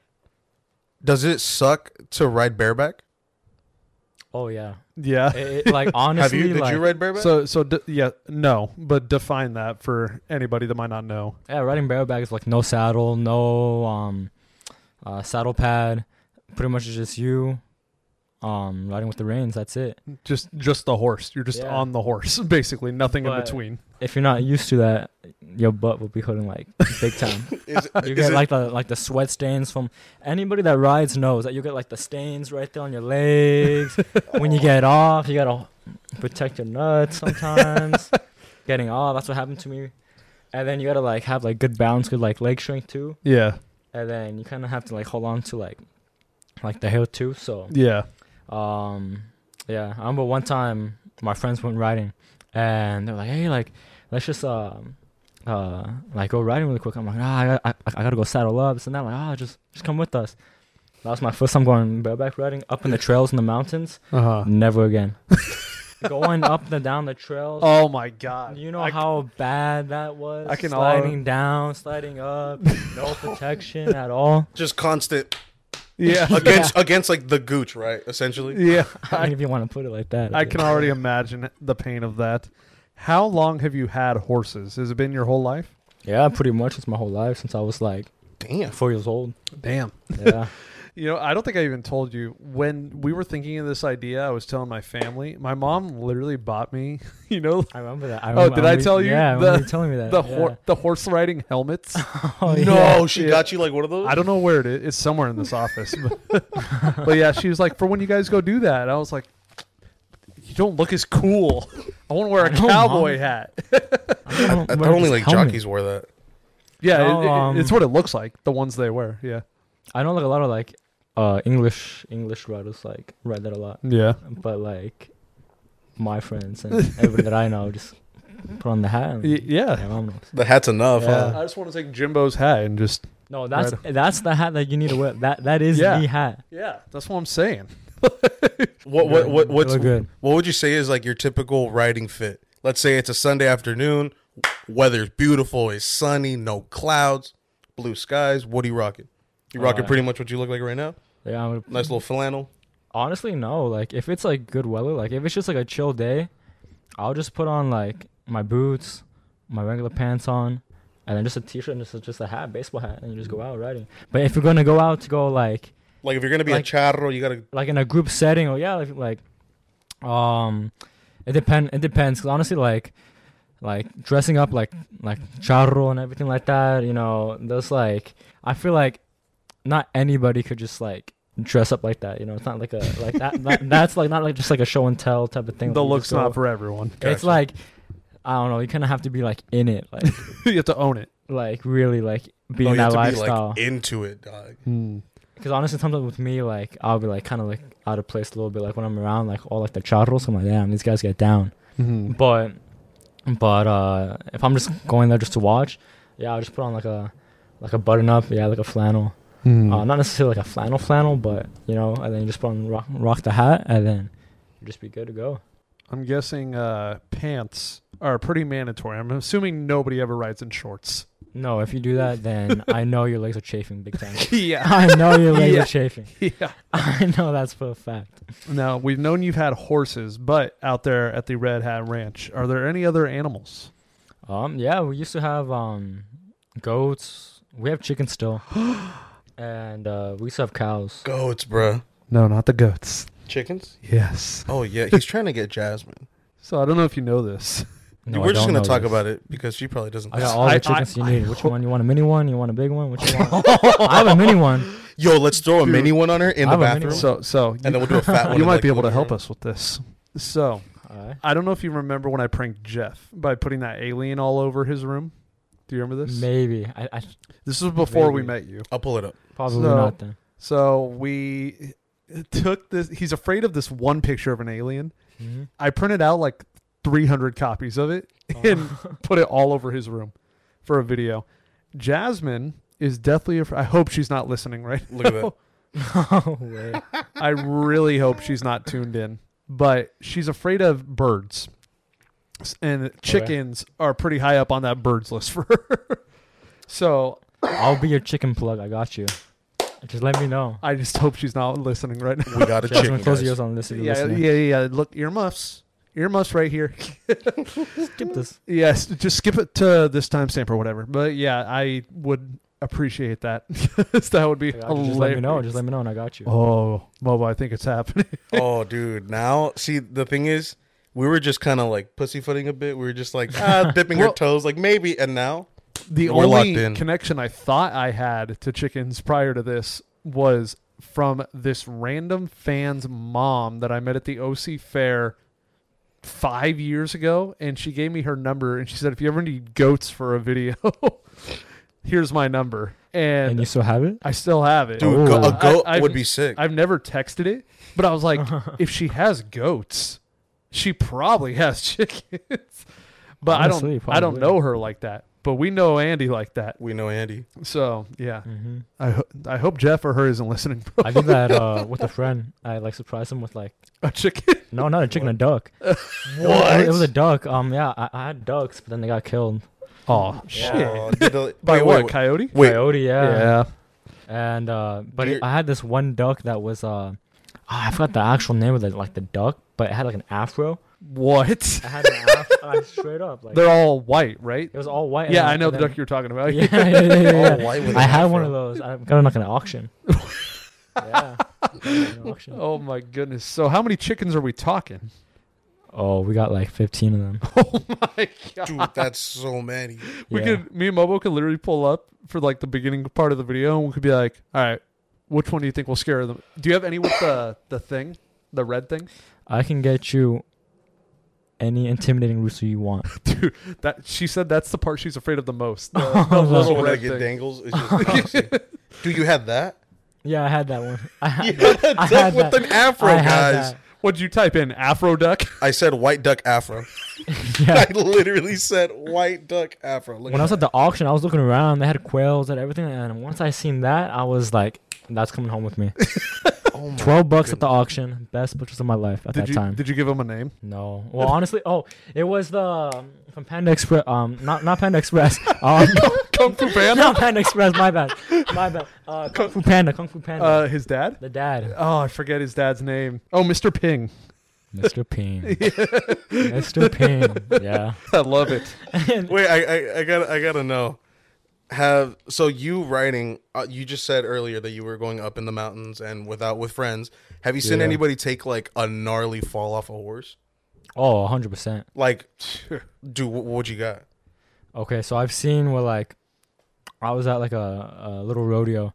does it suck to ride bareback? Oh yeah, Yeah. it, it, like honestly, Have you? Did like, you ride bareback? So, so d- yeah, no, but define that for anybody that might not know. yeah, riding bareback is like no saddle, no um, uh, saddle pad. Pretty much it's just you, um, riding with the reins. That's it. Just, just the horse. You're just Yeah. on the horse, basically. Nothing in But- between. If you're not used to that, your butt will be hurting like big time. Is it- You is get it- like the like the sweat stains from anybody that rides knows that you get like the stains right there on your legs. When you get off, you gotta protect your nuts sometimes. Getting off, that's what happened to me. And then you gotta like have like good balance, good like leg strength too. Yeah, And then you kind of have to like hold on to like like the hill too. So yeah. um yeah, I remember one time my friends went riding, and they're like, hey, like let's just um uh like go riding really quick. I'm like, ah, I, got- I, I gotta go saddle up. So now like, ah, just just come with us. That was my first time going bareback riding up in the trails in the mountains. Uh huh. Never again. Going up and down the trails. Oh my god. You know I, how bad that was. I can sliding down, sliding up, no protection at all. just constant Yeah. against against like the gooch, right? Essentially. Yeah. I mean, if you want to put it like that. I can already imagine the pain of that. How long have you had horses? Has it been your whole life? Yeah, pretty much. It's my whole life since I was like Damn. four years old. Damn. Yeah. You know, I don't think I even told you when we were thinking of this idea. I was telling my family. My mom literally bought me. You know, I remember that. I Oh, remember, did I remember- you? Yeah, I The- remember you telling me that. the yeah. hor- the horse riding helmets. Oh, no, yeah. she Yeah. got you like one of those. I don't know where it is. It's somewhere in this office. But, but yeah, she was like, for when you guys go do that. I was like, you don't look as cool. I want to wear a I know, cowboy Mom. hat. I, I, I thought only like jockeys wore that. Yeah, No, it- it- um, it's what it looks like. The ones they wear. Yeah. I know like a lot of like uh English English riders like ride that a lot, Yeah. but like my friends and everybody that I know just put on the hat. And, Y- yeah. yeah, mom knows. The hat's enough. Yeah. Huh? I just want to take Jimbo's hat and just. No, that's Right. that's the hat that you need to wear. That that is Yeah. the hat. Yeah, that's what I'm saying. What what what what's Look good. what would you say is like your typical riding fit? Let's say it's a Sunday afternoon, weather's beautiful, it's sunny, no clouds, blue skies. What are you rocking? You rocking Uh, pretty much what you look like right now? Yeah, I would, Nice little flannel. honestly no. Like if it's like good weather, like if it's just like a chill day, I'll just put on like my boots, my regular pants on, and then just a t-shirt and just just a hat, baseball hat, and you just go out riding. But if you're gonna go out to go like Like if you're gonna be Like- a charro, you gotta. like in a group setting, or yeah, like, like um, it depend it depends. 'Cause honestly, like like dressing up like like charro and everything like that, you know, there's like I feel like not anybody could just like dress up like that. You know, it's not like a like that. that that's like not like just like a show and tell type of thing. The like, you look's just go- not for everyone. It's Gotcha. like I don't know. You kind of have to be like in it, like You have to own it. like really like be Oh, in you have that to be lifestyle. like into it, dog. Because honestly, sometimes with me, like I'll be like kind of like out of place a little bit, like when I'm around like all like the charros. I'm like, damn, these guys get down. Mm-hmm. But but uh if I'm just going there just to watch, yeah, I'll just put on like a like a button up, yeah, like a flannel. Mm-hmm. Uh, not necessarily like a flannel flannel, but you know, and then you just put on rock, rock the hat, and then you just be good to go. I'm guessing uh, pants are pretty mandatory. I'm assuming nobody ever rides in shorts. No, if you do that, then I know your legs are chafing big time. Yeah. I know your legs Yeah. are chafing. Yeah. I know that's for a fact. Now, we've known you've had horses, but out there at the Red Hat Ranch, are there any other animals? Um, yeah, we used to have um goats. We have chickens still, and uh, we used to have cows. Goats, bruh. No, not the goats. Chickens? Yes. Oh yeah, he's trying to get Jasmine. So I don't know if you know this. No, We're I just don't gonna know talk this. about it because she probably doesn't. I got all I- the chickens I- you need. I Which hope- one? You want a mini one? You want a big one? Which you want? I have a mini one. Yo, let's throw a Dude. mini one on her in I the have a mini bathroom, one. So, so and then we'll do a fat one. you in, might like, be the able to living help room. us with this. So, Alright. I don't know if you remember when I pranked Jeff by putting that alien all over his room. Do you remember this? Maybe. I, I This was before we Maybe. met you. I'll pull it up. probably So- not then. So we took this. He's afraid of this one picture of an alien. Mm-hmm. I printed out like three hundred copies of it and put it all over his room for a video. Jasmine is deathly afraid. I hope she's not listening right Look at that. No way. I really hope she's not tuned in. But she's afraid of birds. S- And chickens are pretty high up on that birds list for her. So I'll be your chicken plug. I got you. Just let me know. I just hope she's not listening right now. We got a Jasmine, chicken. close your Guys. ears on this. If you're Yeah, listening. yeah, yeah. Look, earmuffs. Earmuffs right here. Skip this. Yes, just skip it to this timestamp or whatever. But yeah, I would appreciate that. That would be I got you. Just let me know. hilarious. Just let me know, and I got you. Oh, Mobo, I think it's happening. Oh, dude. Now, see, the thing is, we were just kind of like pussyfooting a bit. We were just like ah, dipping Well- our toes, like maybe. And now, The We're only locked in. connection I thought I had to chickens prior to this was from this random fan's mom that I met at the O C fair five years ago, and she gave me her number, and she said, if you ever need goats for a video, here's my number. And, And you still have it? I still have it. dude, go- Oh. a goat I- I've- would be sick. I've never texted it, but I was like, if she has goats, she probably has chickens. But Honestly, I don't I don't probably. know her like that. But we know Andy like that. we know Andy. So yeah. Mm-hmm. I ho- I hope Jeff or her isn't listening. I did that uh, with a friend. I like surprised him with like A chicken. no, not a chicken, a duck. It was, What? it was a duck. Um, yeah, I, I had ducks, but then they got killed. Oh shit. Oh, did the- By wait, what? wait, wait. Coyote? Wait. Coyote, yeah. Yeah. And uh, but You're- it, I had this one duck that was uh, I forgot the actual name of it, like the duck, but it had like an afro. What? It had an afro, uh, straight up, like They're all white, right? it was all white. Yeah, and I then- know the and duck you're talking about. then- Yeah, yeah, yeah, yeah, All yeah. white with I an had one afro. of those. I got it like an auction. Yeah. got it at an auction. Oh my goodness. So how many chickens are we talking? Oh, we got like fifteen of them. Oh my god. Dude, that's so many. We Yeah. could me and Mobo could literally pull up for like the beginning part of the video and we could be like, all right, which one do you think will scare them? Do you have any with the the thing? The red thing? I can get you any intimidating rooster you want. Dude, that she said that's the part she's afraid of the most. The, the Oh, no. little When I red get thing. dangles, it's just crazy. Dude, you had that? Yeah, I had that one. I had, You had a I duck had with that. an afro, I had guys. that. What'd you type in? Afro duck? I said white duck afro. Yeah. I literally said white duck afro. Look When I was at at the auction, I was looking around. They had quails and everything, and once I seen that, I was like, "That's coming home with me." that. Oh my Twelve bucks at the goodness. auction, best purchase of my life at Did that you time. did you give him a name? No, well, honestly, oh, it was the um, from Panda Express. Um, not not Panda Express. Um, Kung Fu Panda? not Panda Express. My bad. My bad. Uh, Kung Fu Panda. Kung Fu Panda. Uh, his dad? the dad, Oh, I forget his dad's name. Oh, Mister Ping. Mister Ping. Mister Ping. Yeah. I love it. Wait, I, I I gotta I gotta know. Have so you riding? Uh, you just said earlier that you were going up in the mountains and without with friends. Have you seen Yeah. anybody take like a gnarly fall off a horse? Oh, one hundred percent. Like, dude, what, what you got? Okay, so I've seen where like I was at like a, a little rodeo,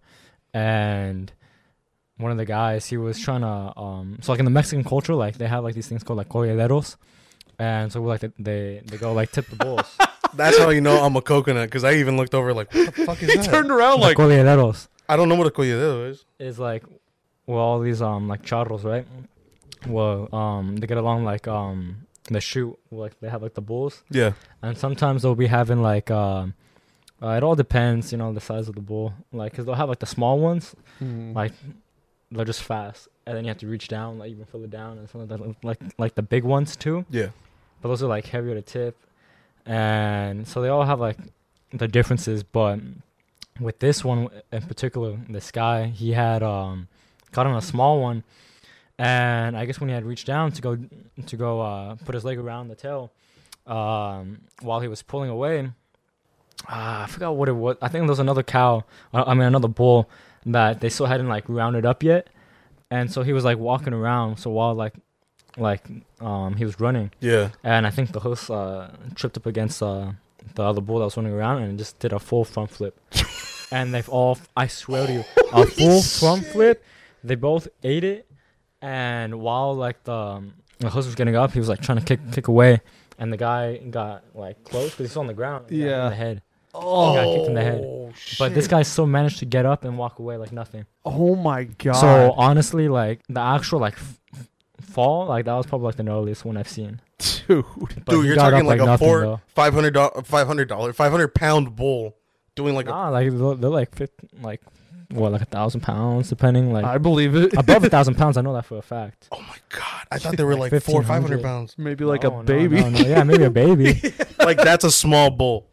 and one of the guys he was trying to um so like in the Mexican culture like they have like these things called like corrideros, and so like they they, they go like tip the bulls. That's how you know I'm a coconut because I even looked over like, what the fuck is He that? turned around Like like, corrideros I don't know what a collidero is. is like well all these um like charros, right? Well um they get along like um the shoot like they have like the bulls, Yeah. and sometimes they'll be having like um uh, it all depends, you know, the size of the bull, like because they'll have like the small ones. Hmm. Like they're just fast, and then you have to reach down, like even further down, and some of that, like like the big ones too. Yeah. But those are like heavier to tip, and so they all have like the differences, but with this one in particular, this guy, he had um got on a small one, and I guess when he had reached down to go to go uh, put his leg around the tail, um, while he was pulling away, uh, I forgot what it was. I think there was another cow. uh, I mean, another bull that they still hadn't like rounded up yet, and so he was like walking around. So while like like um he was running, Yeah. and I think the horse uh, tripped up against uh, the other bull that was running around and just did a full front flip. And they've all, I swear to you, a full front flip. They both ate it. And while like the, um, the horse was getting up, he was like trying to kick kick away. And the guy got like close because he's on the ground. He got hit Yeah. in the head. Oh, got kicked in the head. But this guy still managed to get up and walk away like nothing. Oh my god. So honestly, like the actual like f- f- fall, like that was probably like the gnarliest one I've seen. dude. But Dude, he you're got talking up like, a nothing, four, though. five hundred dollar, five hundred dollar, five hundred pound bull doing like a. Nah, like they're, they're like fifty, like what, like a thousand pounds, depending. Like I believe it. above a thousand pounds, I know that for a fact. Oh my god! I thought they were Like like four, five fifteen hundred. hundred pounds. Maybe like No, a no, baby. No, no, yeah, maybe a baby. Like that's a small bull.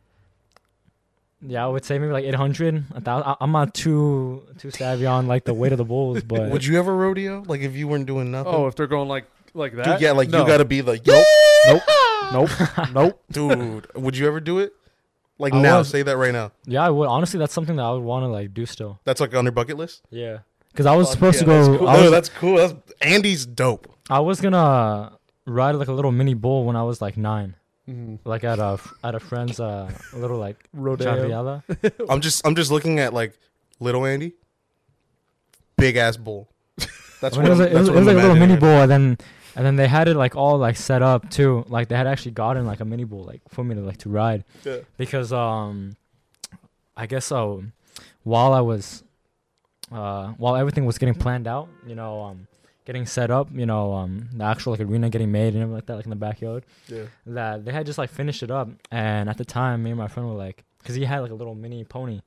Yeah, I would say maybe like eight hundred. A thousand. I'm not too too savvy on like the weight of the bulls, but Would you ever rodeo? Like if you weren't doing nothing? Oh, if they're going like like that. Dude, yeah, like No. you gotta be like, Nope. nope, Nope. Nope. dude. Would you ever do it? Like I now, was- say that right now. yeah, I would. Honestly, that's something that I would want to like do still. That's like on your bucket list. Yeah, because I was supposed Yeah, to that's go. cool. I No, was, that's cool. That's Andy's dope. I was gonna ride like a little mini bull when I was like nine, Mhm. like at a at a friend's uh little like Rodeo. charreada. I'm just, I'm just looking at like little Andy, big ass bull. That's I mean, what it was, I'm- like, it was, that's it what was I'm like a little imagining mini right bull, and then and then they had it like all like set up too. Like they had actually gotten like a mini bull like for me to like to ride. now. Yeah. Because um I guess so while I was uh while everything was getting planned out, you know, um getting set up, you know, um the actual like arena getting made and everything like that, like in the backyard, Yeah. that they had just like finished it up. And at the time me and my friend were like, because he had like a little mini pony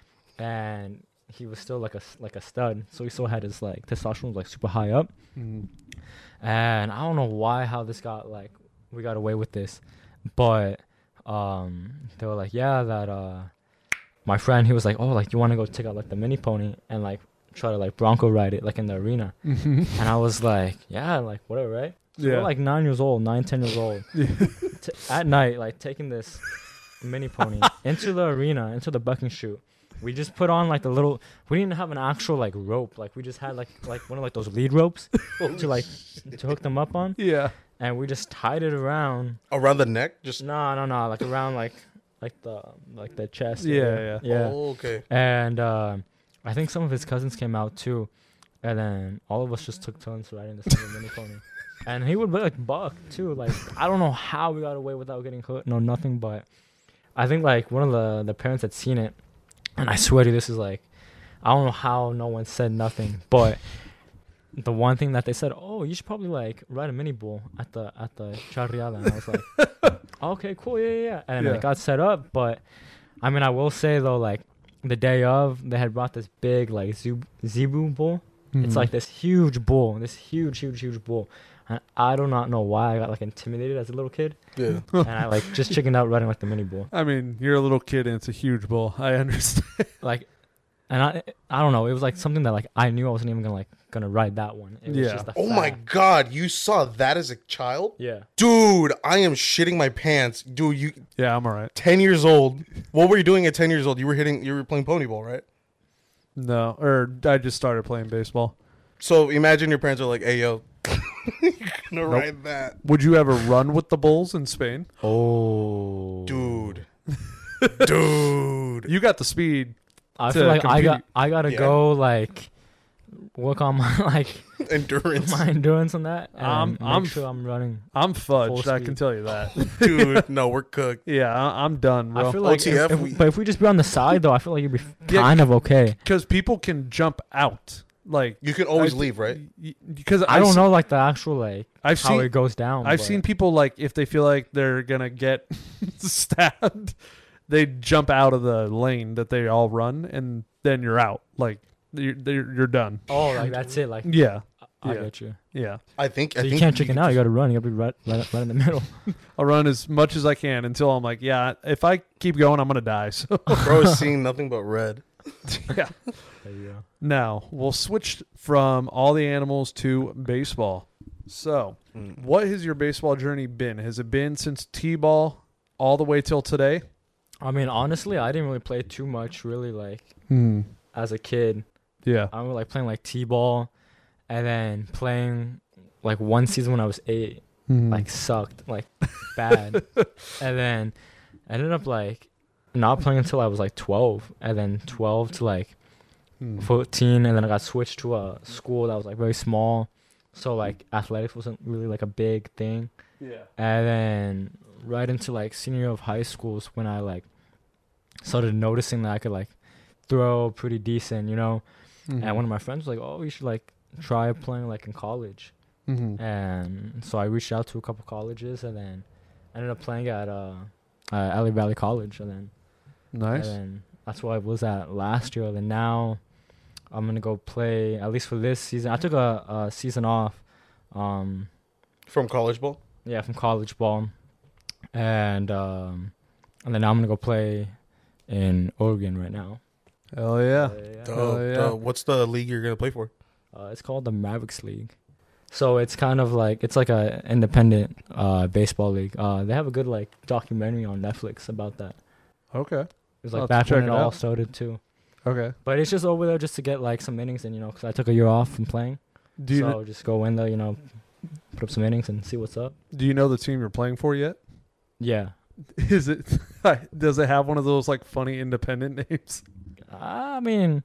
and he was still like a s- like a stud, so he still had his like testosterone was like super high up. Mhm. And I don't know why how this got like we got away with this, but um they were like, yeah, that uh my friend, he was like, oh, like you want to go check out like the mini pony and like try to like bronco ride it like in the arena. Mhm. And I was like, yeah, like whatever, right? So Yeah. we're like nine years old, nine, ten years old, t- at night, like taking this mini pony into the arena, into the bucking chute. We just put on like the little. We didn't have an actual like rope. Like we just had like like one of like those lead ropes to like to hook them up on, Yeah. and we just tied it around. Around the neck, just. No, no, no, like around like like the like the chest. Yeah, area. yeah. Oh, okay. And uh, I think some of his cousins came out too, and then all of us just took turns riding this little mini pony. And he would be like buck too. Like I don't know how we got away without getting hurt. No, nothing. But I think like one of the the parents had seen it, and I swear to you, this is like I don't know how no one said nothing. But the one thing that they said, oh, you should probably like ride a mini bull at the at the charreada. And I was like, okay, cool, yeah, yeah, yeah. And Yeah. it got set up. But I mean, I will say though, like the day of, they had brought this big like zeb- zebu bull. Mm-hmm. It's like this huge bull, this huge, huge, huge bull. And I do not know why I got like intimidated as a little kid, Yeah. and I like just chickened out riding like the mini bull. I mean, you're a little kid and it's a huge bull. I understand. Like, and I, I don't know. It was like something that like I knew I wasn't even gonna like gonna ride that one. It was Yeah. just the Oh my fact. god, you saw that as a child? Yeah. Dude, I am shitting my pants. Dude, you Yeah, I'm all right. ten years old. What were you doing at ten years old? You were hitting you were playing pony ball, right? No, or I just started playing baseball. So imagine your parents are like, "Hey yo, you're gonna Nope. ride that." Would you ever run with the bulls in Spain? Oh. Dude. Dude. You got the speed. I to feel like I got compete. I gotta Yeah. go like work on my like Endurance. my endurance on that. And I'm- make I'm- sure I'm running. I'm fudged. Full I speed. can tell you that. Dude, no, we're cooked. Yeah, I, I'm done, bro. I feel like, O T F, if, if- we- but if we just be on the side though, I feel like you'd be Yeah, kind of okay. Because people can jump out. Like You can always I- leave, right? Because I don't know like the actual like I've how seen it goes down. I've but- seen people like if they feel like they're gonna get stabbed, they jump out of the lane that they all run, and then you're out. Like you're you're, you're done. Oh, like that's it. Like Yeah, I Yeah. get you. Yeah. I think So I you think can't chicken could out. You just- got to run. You got to be right, right, right in the middle. I'll run as much as I can until I'm like, yeah, if I keep going, I'm gonna die. So Bro is seeing nothing but red. yeah. There you go. Now we'll switch from all the animals to baseball. So, Mm. what has your baseball journey been? Has it been since T-ball all the way till today? I mean, honestly, I didn't really play too much. Really, like Hmm. as a kid, Yeah. I remember like playing like t-ball, and then playing like one season when I was eight. Hmm. Like sucked, like bad, and then I ended up like not playing until I was like twelve, and then twelve to like Hmm. fourteen, and then I got switched to a school that was like very small, so like athletics wasn't really like a big thing. Yeah. And then right into like senior year of high school is when I like started noticing that I could like throw pretty decent, you know. Mhm. And one of my friends was like, "Oh, you should like try playing like in college." Mhm. And so I reached out to a couple colleges, and then I ended up playing at uh, uh Alley Valley College, and then Nice. and then that's where I was at last year. And then now I'm gonna go play at least for this season. I took a, a season off, um, From college ball. yeah, from college ball, and um, and then now I'm gonna go play in Oregon right now. Hell yeah. Uh, yeah. Dope, Oh, yeah. dope. What's the league you're gonna play for? Uh, it's called the Mavericks League. So it's kind of like it's like a independent uh, baseball league. Uh, they have a good like documentary on Netflix about that. Okay. It was I'll like have to back when check it it all out. started too. Okay. But it's just over there just to get like some innings in, you know, because I took a year off from playing. Do you so kn- just go in there, you know, put up some innings and see what's up. do you know the team you're playing for yet? Yeah. Is it does it have one of those like funny independent names? I mean,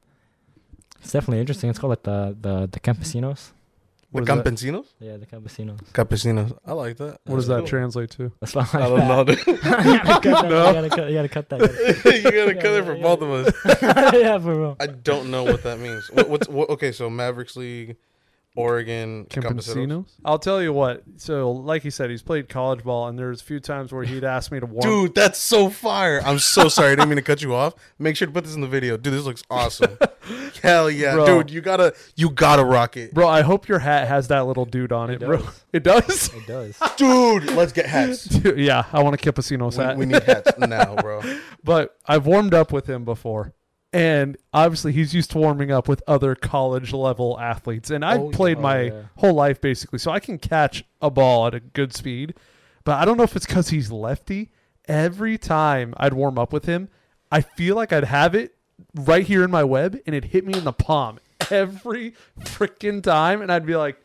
it's definitely interesting. It's called like the the the Campesinos. What the is that? Campesinos. Yeah, the Campesinos. Campesinos. I like that. What does That's that cool. translate to? That's not I like don't that. know. you, gotta cut that, No. you, gotta cut, you gotta cut that. you gotta Yeah, cut it yeah, for yeah, both yeah. of us. yeah, for real. I don't know what that means. What, what's what, okay? So Mavericks League, Oregon, Campesinos. Campesinos? I'll tell you what. So, like he said, he's played college ball, and there's a few times where he'd ask me to warm. Dude, that's so fire! I'm so sorry. I didn't mean to cut you off. Make sure to put this in the video, dude. This looks awesome. Hell yeah, Bro. dude! You gotta, you gotta rock it, Bro, I hope your hat has that little dude on it, It bro. does. It does? It does. dude. Let's get hats. Dude, yeah, I want a Campesinos We, hat. we need hats now, bro. But I've warmed up with him before. And obviously he's used to warming up with other college level athletes. And I've Oh, played yeah. my Oh, yeah. whole life basically. So I can catch a ball at a good speed. But I don't know if it's because he's lefty. Every time I'd warm up with him, I feel like I'd have it right here in my web and it'd hit me in the palm every freaking time. And I'd be like,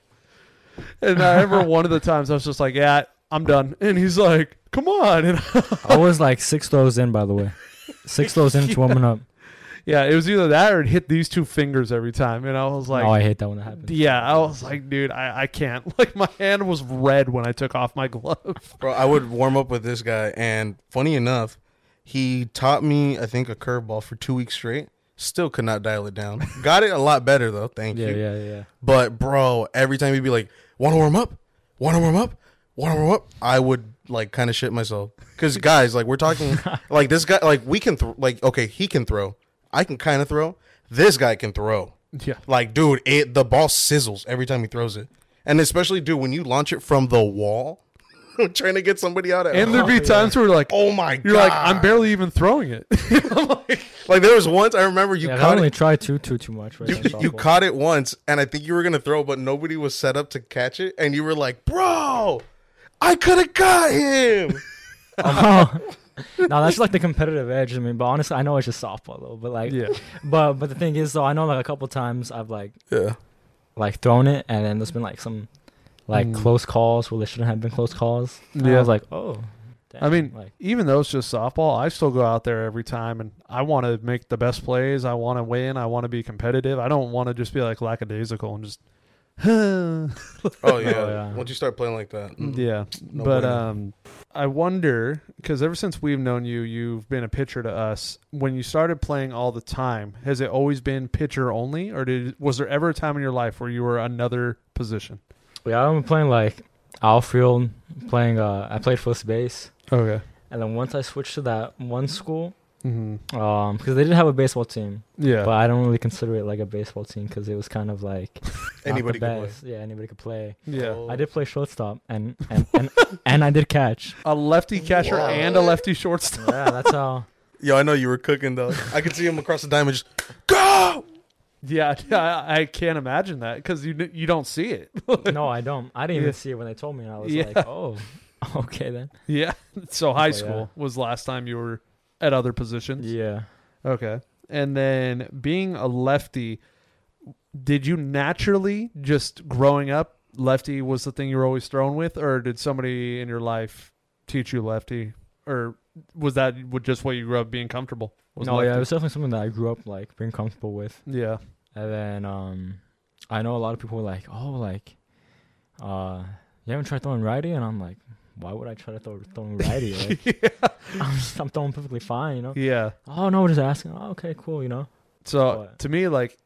and I remember one of the times I was just like, yeah, I'm done. And he's like, come on. And I was like six throws in, by the way. Six throws in to warming up. yeah, it was either that or it hit these two fingers every time. And I was like, oh, I hate that when that happens. yeah, I was like, dude, I, I can't. Like, my hand was red when I took off my glove. Bro, I would warm up with this guy, and funny enough, he taught me, I think, a curveball for two weeks straight. Still could not dial it down. Got it a lot better though. Thank Yeah, you. yeah, yeah. But bro, every time he'd be like, "Want to warm up? Want to warm up? Want to warm up?" I would like kind of shit myself because guys, like we're talking, like this guy, like we can, th- like okay, he can throw. I can kind of throw. This guy can throw. Yeah. Like, dude, it, the ball sizzles every time he throws it, and especially, dude, when you launch it from the wall, trying to get somebody out at And there'd be yeah. times where you're like, oh my god, you're like, I'm barely even throwing it. I'm like, like there was once I remember you Yeah, I caught only it. try too, too, too much. Right You, now, you softball. caught it once, and I think you were gonna throw, but nobody was set up to catch it, and you were like, "Bro, I could have got him." Oh. No, that's like the competitive edge. I mean, but honestly, I know it's just softball though. But like, yeah. but but the thing is, though, I know like a couple times I've like Yeah, like thrown it, and then there's been like some like Mm. close calls where there shouldn't have been close calls. And Yeah. I was like, oh. I mean, like even though it's just softball, I still go out there every time and I want to make the best plays. I want to win. I want to be competitive. I don't want to just be like lackadaisical and just, oh yeah. yeah. Once you start playing like that, mm, yeah. no but bueno. um, I wonder, because ever since we've known you, you've been a pitcher to us. When you started playing all the time, has it always been pitcher only? Or did was there ever a time in your life where you were another position? yeah, I'm playing like outfield, playing. Uh, I played first base, Okay. and then once I switched to that one school, Mm-hmm. Um, because they did have a baseball team, Yeah. but I don't really consider it like a baseball team because it was kind of like not the Anybody could play. best. Yeah, anybody could play. yeah. Oh. I did play shortstop and and and, and I did catch. A lefty catcher What? and a lefty shortstop. Yeah, that's how. Yo, I know you were cooking though. I could see him across the diamond just go. Yeah, I, I can't imagine that because you you don't see it. No, I don't. I didn't Yeah. even see it when they told me. And I was Yeah. like, oh, okay then. Yeah. So high But, school yeah. was last time you were at other positions. Yeah. Okay. And then being a lefty, did you naturally just growing up, lefty was the thing you were always thrown with, or did somebody in your life teach you lefty, or was that w- just what you grew up being comfortable? Was No, yeah, lefty? it was definitely something that I grew up like being comfortable with. Yeah. And then um, I know a lot of people were like, oh, like, uh, you haven't tried throwing righty, and I'm like, why would I try to throw throwing righty? Like, yeah. I'm, just, I'm throwing perfectly fine, you know. Yeah. Oh no, we're just asking. Oh, okay, cool, you know. So What? to me, like,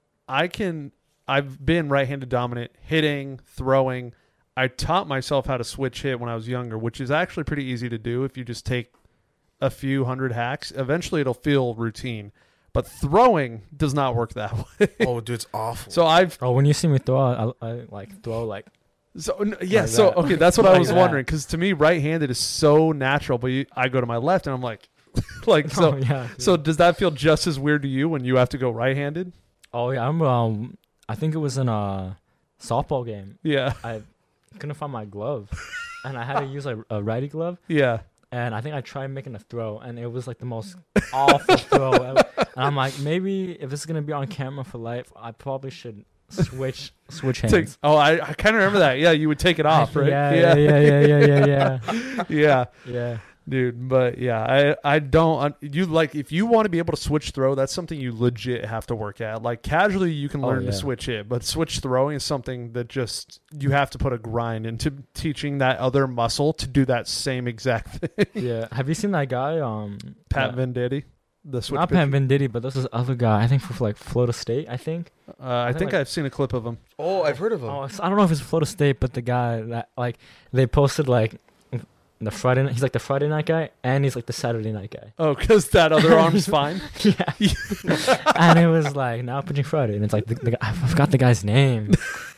I can, I've been right-handed dominant, hitting, throwing. I taught myself how to switch hit when I was younger, which is actually pretty easy to do if you just take a few hundred hacks. Eventually, it'll feel routine. But throwing does not work that way. Oh, dude, it's awful. So I've, Oh, when you see me throw, I, I like throw like. so n- yeah, Like so that. okay, that's what I Like was that. wondering because to me, right-handed is so natural, but you, I go to my left and I'm like, like so. oh yeah. So does that feel just as weird to you when you have to go right-handed? Oh yeah, I'm um. I think it was in a softball game. Yeah, I couldn't find my glove, and I had to use a, a righty glove. yeah. And I think I tried making a throw, and it was like the most awful throw ever. And I'm like, maybe if this is gonna be on camera for life, I probably should switch switch hands. Take, oh, I, I kind of remember that. Yeah, you would take it off, right? Yeah, yeah, yeah, yeah, yeah, yeah, yeah. yeah, yeah. dude. But yeah, I I don't. You like if you want to be able to switch throw, that's something you legit have to work at. Like casually, you can Oh, learn yeah. to switch it, but switch throwing is something that just you have to put a grind into teaching that other muscle to do that same exact thing. Yeah. Have you seen that guy? Um, Pat uh, Venditti, the switch. not pitcher. Pat Venditti, but there's this other guy. I think for like Florida State. I think. Uh, I, think, think like- I've seen a clip of him. oh, I've heard of him. Oh, it's- I don't know if it's Florida State, but the guy that like they posted like the Friday night. He's like the Friday night guy, and he's like the Saturday night guy. Oh, because that other arm's fine. Yeah. And it was like now pitching Friday, and it's like the, the guy, I forgot the guy's name,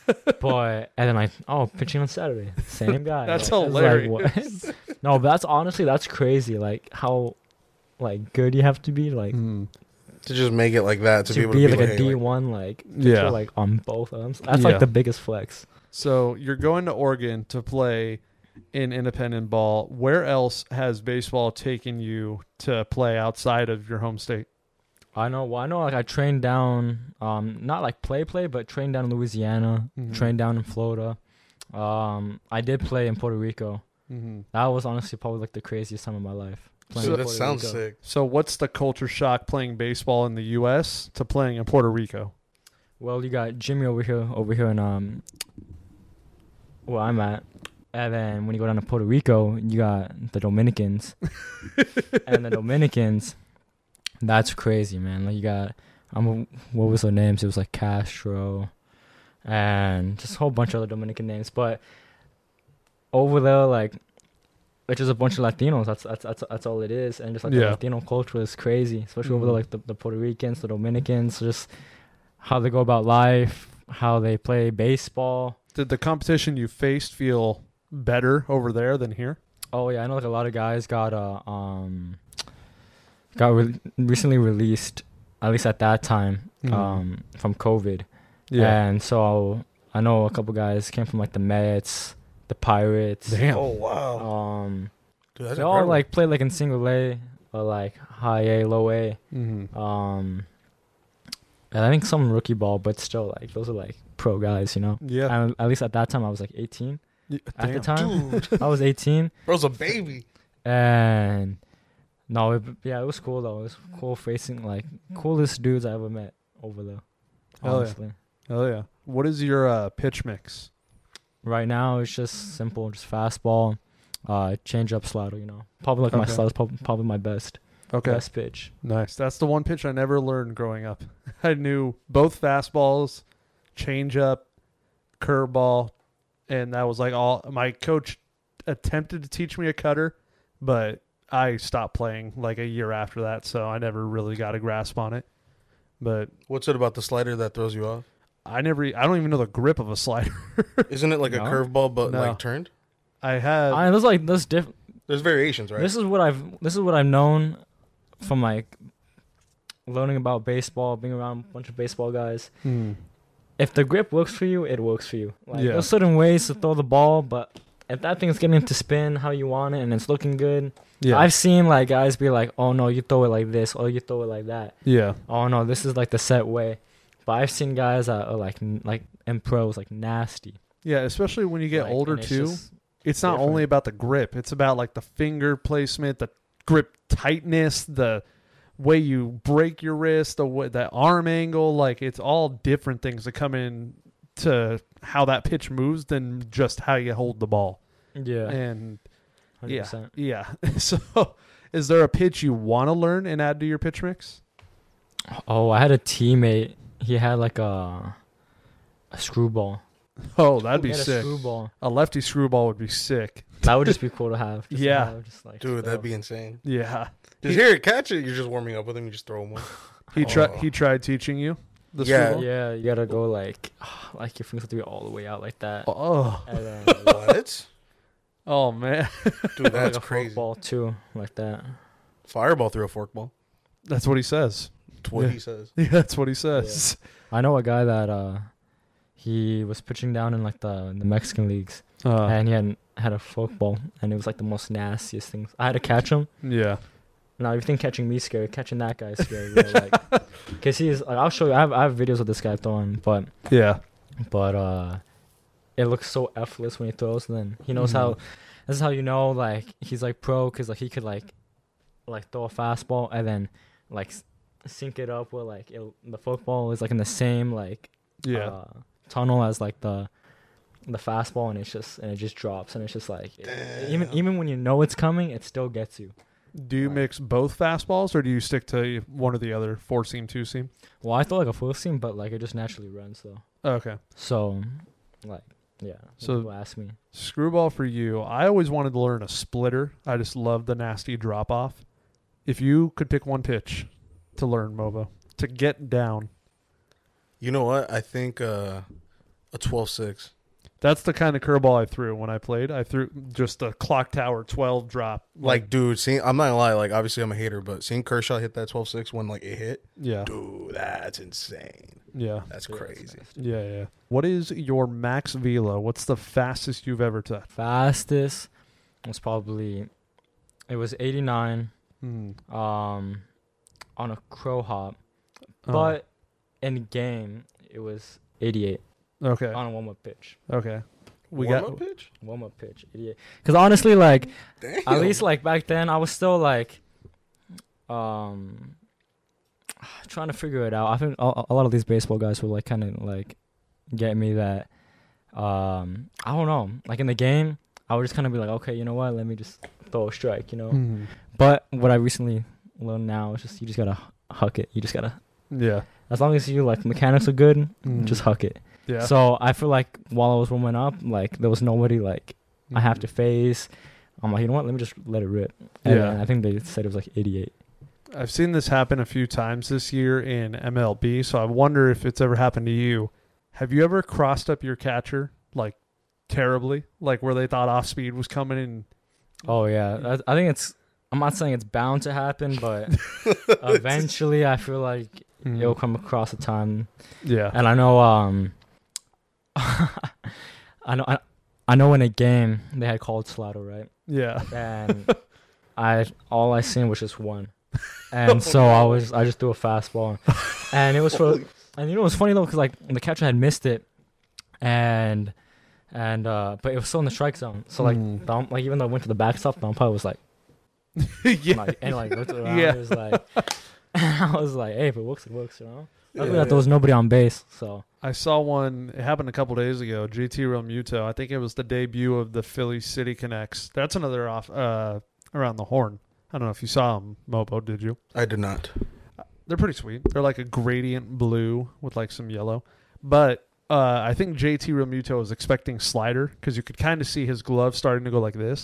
boy. And then like, oh, pitching on Saturday, same guy. That's Like, it's hilarious. Like, what? No, but that's honestly that's crazy. Like how like good you have to be like Hmm. To just make it like that to, to be able be to be like a hey, D like- one like Yeah. pitcher, like on both arms. That's Yeah. like the biggest flex. So you're going to Oregon to play in independent ball. Where else has baseball taken you to play outside of your home state? I know. Well, I know. Like I trained down, um, not like play play, but trained down in Louisiana, Mhm. trained down in Florida. Um, I did play in Puerto Rico. Mm-hmm. That was honestly probably like the craziest time of my life. playing So in that Puerto sounds Rico. sick. So what's the culture shock playing baseball in the U S to playing in Puerto Rico? Well, you got Jimmy over here, over here in um, where I'm at, and then when you go down to Puerto Rico, you got the Dominicans, and the Dominicans, that's crazy, man. Like you got, um, what was their names? It was like Castro, and just a whole bunch of other Dominican names. But over there, like, it's just a bunch of Latinos. That's that's that's that's all it is, and just like Yeah. the Latino culture is crazy, especially over there, Mhm. like the, the Puerto Ricans, the Dominicans, just how they go about life, how they play baseball. Did the competition you faced feel better over there than here? Oh yeah, I know like a lot of guys got uh um got re- recently released, at least at that time, Mhm. um from COVID. Yeah. And so I know a couple guys came from like the Mets, the Pirates. Damn. Oh wow, Um dude, that's they all incredible. like play like in single A or like high A, low A. Mm-hmm. Um and I think some rookie ball, but still like those are like pro guys, you know. Yeah. And at least at that time I was like eighteen Y- at the damn. time. Dude, I was eighteen. bro's a baby. And no, it, yeah, it was cool though. It was cool facing like coolest dudes I ever met over there. Hell yeah. Honestly, Oh yeah. What is your uh, pitch mix? right now it's just simple, just fastball, uh, change up, slider. You know, probably like my Okay. slider's probably, probably my best Okay. best pitch. Nice. That's the one pitch I never learned growing up. I knew both fastballs, changeup, curveball, and that was like all. My coach attempted to teach me a cutter, but I stopped playing like a year after that, so I never really got a grasp on it. But What's it about the slider that throws you off? I never, I don't even know the grip of a slider. Isn't it like No? a curveball but No. like turned? I had, I there's like this diff. There's variations, right? This is what I've this is what I've known from like learning about baseball, being around a bunch of baseball guys. Hmm. If the grip works for you, it works for you. Like Yeah. there's certain ways to throw the ball, but if that thing's getting to spin how you want it and it's looking good, yeah, I've seen like guys be like, "Oh no, you throw it like this, or you throw it like that. yeah, Oh no, this is like the set way." But I've seen guys that are like n- like in pros like nasty. yeah. Especially when you get Like, older and it's too. just- It's not different. only about the grip; it's about like the finger placement, the grip tightness, the way you break your wrist, the way, the arm angle. Like it's all different things that come in to how that pitch moves than just how you hold the ball. Yeah, And one hundred percent. yeah, so is there a pitch you want to learn and add to your pitch mix? Oh, I had a teammate. He had like a a screwball. Oh, that'd be He had a sick. screwball. A lefty screwball would be sick. That would just be cool to have. Just to Yeah. have, just like, Dude, throw. that'd be insane. Yeah, Just hear it, catch it. You're just warming up with him. You just throw him one. he tried. Oh. He tried teaching you the Yeah. screwball. Yeah, you gotta go like, like your fingers have to be all the way out like that. Oh, And then What? oh man, Dude, that's like a crazy. Ball too, like that. Fireball through a forkball. that's what he says. That's what Yeah. he says. Yeah, that's what he says. I know a guy that uh, he was pitching down in like the the Mexican leagues, Uh, and he had had a forkball, and it was like the most nastiest things. I had to catch him. yeah, Now, if you think catching me scary, catching that guy is scary. Bro. Like, cause he's like, I'll show you. I have I have videos of this guy throwing, but yeah, but uh, it looks so effortless when he throws. And then he knows how. Mhm. This is how you know like he's like pro, cause like he could like, like throw a fastball and then like s- sync it up where like it, the football is like in the same like yeah. uh, tunnel as like the the fastball, and it's just and it just drops, and it's just like it- even Damn. even when you know it's coming, it still gets you. Do you Right. mix both fastballs, or do you stick to one or the other, four seam, two seam? Well, I throw like a full seam, but like it just naturally runs though. Okay. So, like, yeah. So- So people ask me. Screwball for you. I always wanted to learn a splitter. I just love the nasty drop off. If you could pick one pitch to learn, Movo, to get down, You know what? I think uh, a twelve six. that's the kind of curveball I threw when I played. I threw just a clock tower twelve drop. Like, dude, seeing, I'm not gonna lie. Like, obviously, I'm a hater, but seeing Kershaw hit that twelve six when like it hit, yeah, dude, that's insane. yeah, That's Yeah, crazy. it's yeah, yeah. What is your max velo? What's the fastest you've ever touched? Fastest was probably it was eighty-nine Hmm. um on a crow hop, Oh, but in game it was eighty-eight okay, on a warm up pitch. okay. We Warm-up got pitch. Warm up pitch, eighty-eight. Because honestly, like Damn. at least like back then, I was still like um trying to figure it out. I think a, a lot of these baseball guys will like kind of like get me that um I don't know, like in the game I would just kind of be like, okay, you know what, let me just throw a strike, you know. Mhm. But what I recently learned now is just you just gotta huck it. You just gotta, Yeah, as long as you like mechanics are good, Mhm. just huck it. yeah. So I feel like while I was warming up, like there was nobody like I have to face. I'm like, you know what, let me just let it rip. And Yeah. then I think they said it was like eighty-eight. I've seen this happen a few times this year in M L B, so I wonder if it's ever happened to you. Have you ever crossed up your catcher like terribly, like where they thought off speed was coming in? Oh yeah, I, I think it's. I'm not saying it's bound to happen, but eventually I feel like Mm. it'll come across a time. Yeah, And I know, um, I know, I, I know in a game they had called Slaughter, right? yeah, And I all I seen was just one, and so I was I just threw a fastball, and it was for, and you know it was funny though because like the catcher had missed it, and and uh but it was still in the strike zone, so like Mm. the ump- like even though I went to the backstop, the umpire was like, yeah, like and like looked around, Yeah. he was like, I was like, hey, if it works, it works, you know. Luckily Yeah. that there was nobody on base, so I saw one. It happened a couple days ago. J T Realmuto. I think it was the debut of the Philly City Connects. That's another off uh, around the horn. I don't know if you saw them, Mobo. Did you? I did not. They're pretty sweet. They're like a gradient blue with like some yellow. But uh, I think J T Realmuto was expecting slider because you could kind of see his glove starting to go like this.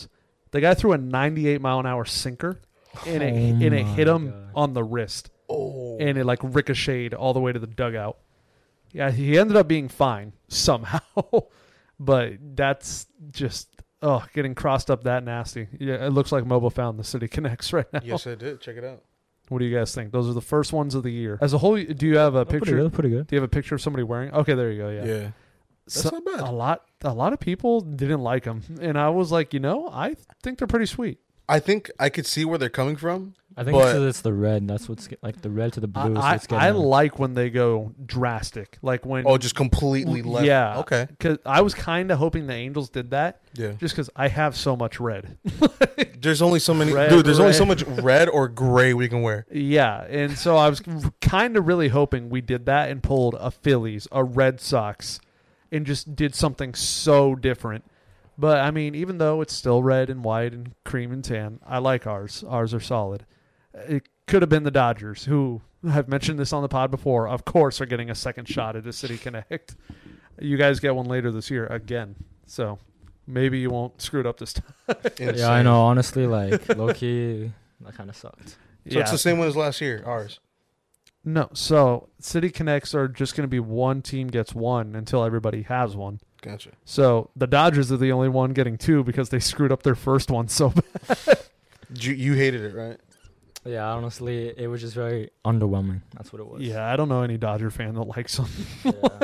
The guy threw a ninety-eight mile an hour sinker, and it Oh and it my hit him God. on the wrist, Oh, and it like ricocheted all the way to the dugout. Yeah, he ended up being fine somehow, but that's just oh, getting crossed up that nasty. Yeah, it looks like Mobo found the City Connects right now. yes, I did. Check it out. What do you guys think? Those are the first ones of the year. As a whole, do you have a They're pretty picture? good. Pretty good. Do you have a picture of somebody wearing? Okay, there you go. Yeah, Yeah, that's So- not bad. a lot. A lot of people didn't like them, and I was like, you know, I think they're pretty sweet. I think I could see where they're coming from. I think But- it's, it's the red. That's what's get, like the red to the blue. I, is what's I, I getting like when they go drastic, like when Oh, just completely left. Yeah. Okay. Because I was kind of hoping the Angels did that, Yeah. just because I have so much red. There's only so many. Red, dude, there's only so red. much red or gray we can wear. Yeah, and so I was kind of really hoping we did that and pulled a Phillies, a Red Sox, and just did something so different. But I mean, even though it's still red and white and cream and tan, I like ours. Ours are solid. It could have been the Dodgers, who I've mentioned this on the pod before. Of course, are getting a second shot at the City Connect. You guys get one later this year again, so maybe you won't screw it up this time. Insane. Yeah, I know. Honestly, like low key, that kind of sucked. So it's the same one as last year. Ours. No, so City Connects are just going to be one team gets one until everybody has one. Gotcha. So the Dodgers are the only one getting two because they screwed up their first one so bad. You, you hated it, right? Yeah, honestly, it was just very underwhelming. That's what it was. Yeah, I don't know any Dodger fan that likes them. Yeah.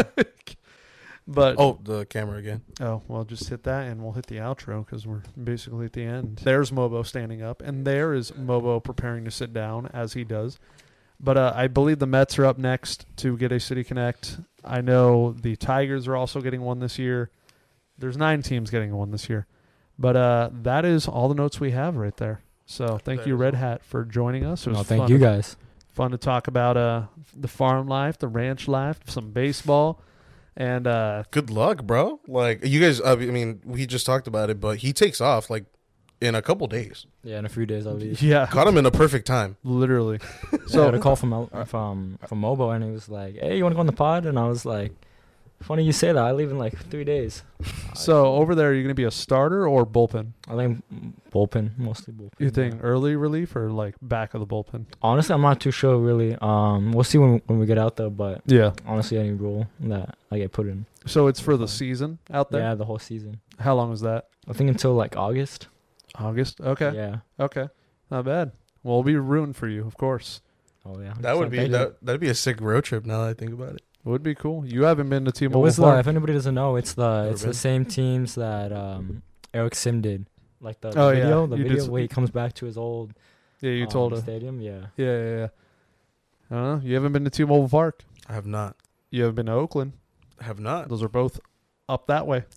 But Oh, the camera again. oh, well, just hit that and we'll hit the outro because we're basically at the end. There's Mobo standing up, and there is Mobo preparing to sit down as he does. But uh, I believe the Mets are up next to get a City Connect. I know the Tigers are also getting one this year. There's nine teams getting one this year. But uh, that is all the notes we have right there. So thank That you, is Red all. Hat, for joining us. It was No, thank fun you to- guys. Fun to talk about uh, the farm life, the ranch life, some baseball, and uh, Good luck, bro. Like you guys. I mean, we just talked about it, but he takes off like in a couple days. Yeah, in a few days I'll leave. yeah, Caught him in a perfect time. literally. So I So got a call from El- from from Mobo, and he was like, "Hey, you want to go on the pod?" And I was like, "Funny you say that. I leave in like three days." So over there, you're going to be a starter or bullpen? I think bullpen, mostly bullpen. You think yeah. early relief or like back of the bullpen? Honestly, I'm not too sure. Really, um, we'll see when when we get out there. But Yeah. honestly, any role that I get put in, So it's for the season out there? yeah, the whole season. How long is that? I think until like August. August? Okay. Yeah. Okay. Not bad. Well, we'll be rooting for you, of course. Oh yeah. That would be Thank you. that. That'd be a sick road trip. Now that I think about it. Would be cool. You haven't been to It T-Mobile was the, Park. if anybody doesn't know, it's the Never it's been. the same teams that um, Eric Sim did. Like the, the Oh, yeah. video, the You did video s- where he comes back to his old Yeah, you um, told us. stadium. Yeah. Yeah, yeah, yeah. I don't know. You haven't been to T-Mobile Park. I have not. You haven't been to Oakland. I have not. Those are both up that way.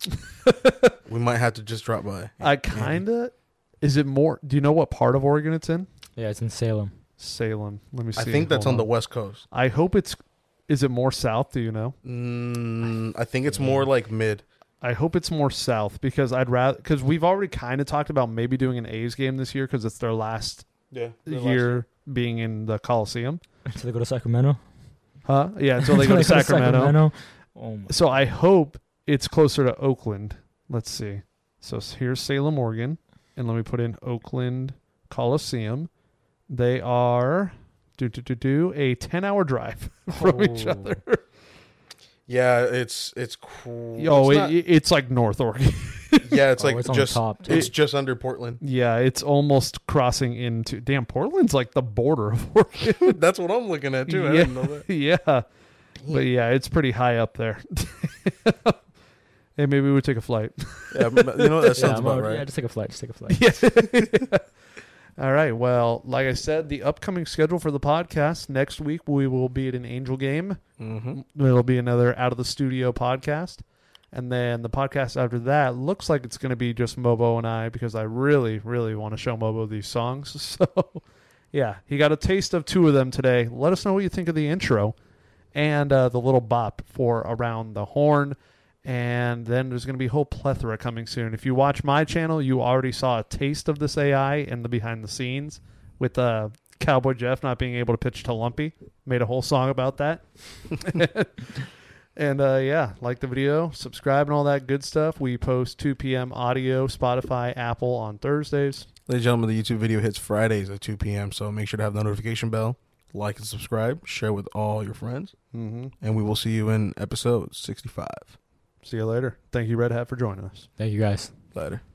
We might have to just drop by. I kind of. Is it more? Do you know what part of Oregon it's in? Yeah, it's in Salem. Salem. Let me see. I think that's Hold on the west coast. I hope it's. Is it more south? Do you know? Mm, I think it's more like mid. I hope it's more south because I'd rather because we've already kind of talked about maybe doing an A's game this year because it's their last Yeah. year being in the Coliseum. Until they go to Sacramento. Huh? Yeah, until they go to Until Sacramento. Oh my. So I hope it's closer to Oakland. Let's see. So s- here's Salem, Oregon, and let me put in Oakland Coliseum. They are do do do do a ten hour drive from each Oh. other. Yeah, it's it's cool. Oh, it's it, not- it- it's like North Oregon. yeah, it's Oh, like it's on just the top. Too. it's just under Portland. Yeah, it's almost crossing into. Damn, Portland's like the border of Oregon. That's what I'm looking at too. I Yeah. didn't know that. yeah, but yeah, it's pretty high up there. Hey, maybe we take a flight. Yeah, but you know that yeah, sounds I'm about already- right. yeah, just take a flight. Just take a flight. All right. Well, like I said, the upcoming schedule for the podcast next week, we will be at an Angel game. Mm-hmm. It'll be another out of the studio podcast. And then the podcast after that looks like it's going to be just Mobo and I because I really, really want to show Mobo these songs. So, yeah, he got a taste of two of them today. Let us know what you think of the intro and uh, the little bop for Around the Horn. And then there's going to be a whole plethora coming soon. If you watch my channel, you already saw a taste of this A I in the behind the scenes with uh, Cowboy Jeff not being able to pitch to Lumpy. Made a whole song about that. And uh, yeah, like the video, subscribe, and all that good stuff. We post two p.m. audio, Spotify, Apple on Thursdays. Ladies and gentlemen, the YouTube video hits Fridays at two p.m., so make sure to have the notification bell, like and subscribe, share with all your friends, Mm-hmm. and we will see you in episode sixty-five. See you later. Thank you, Red Hat, for joining us. Thank you guys. Later.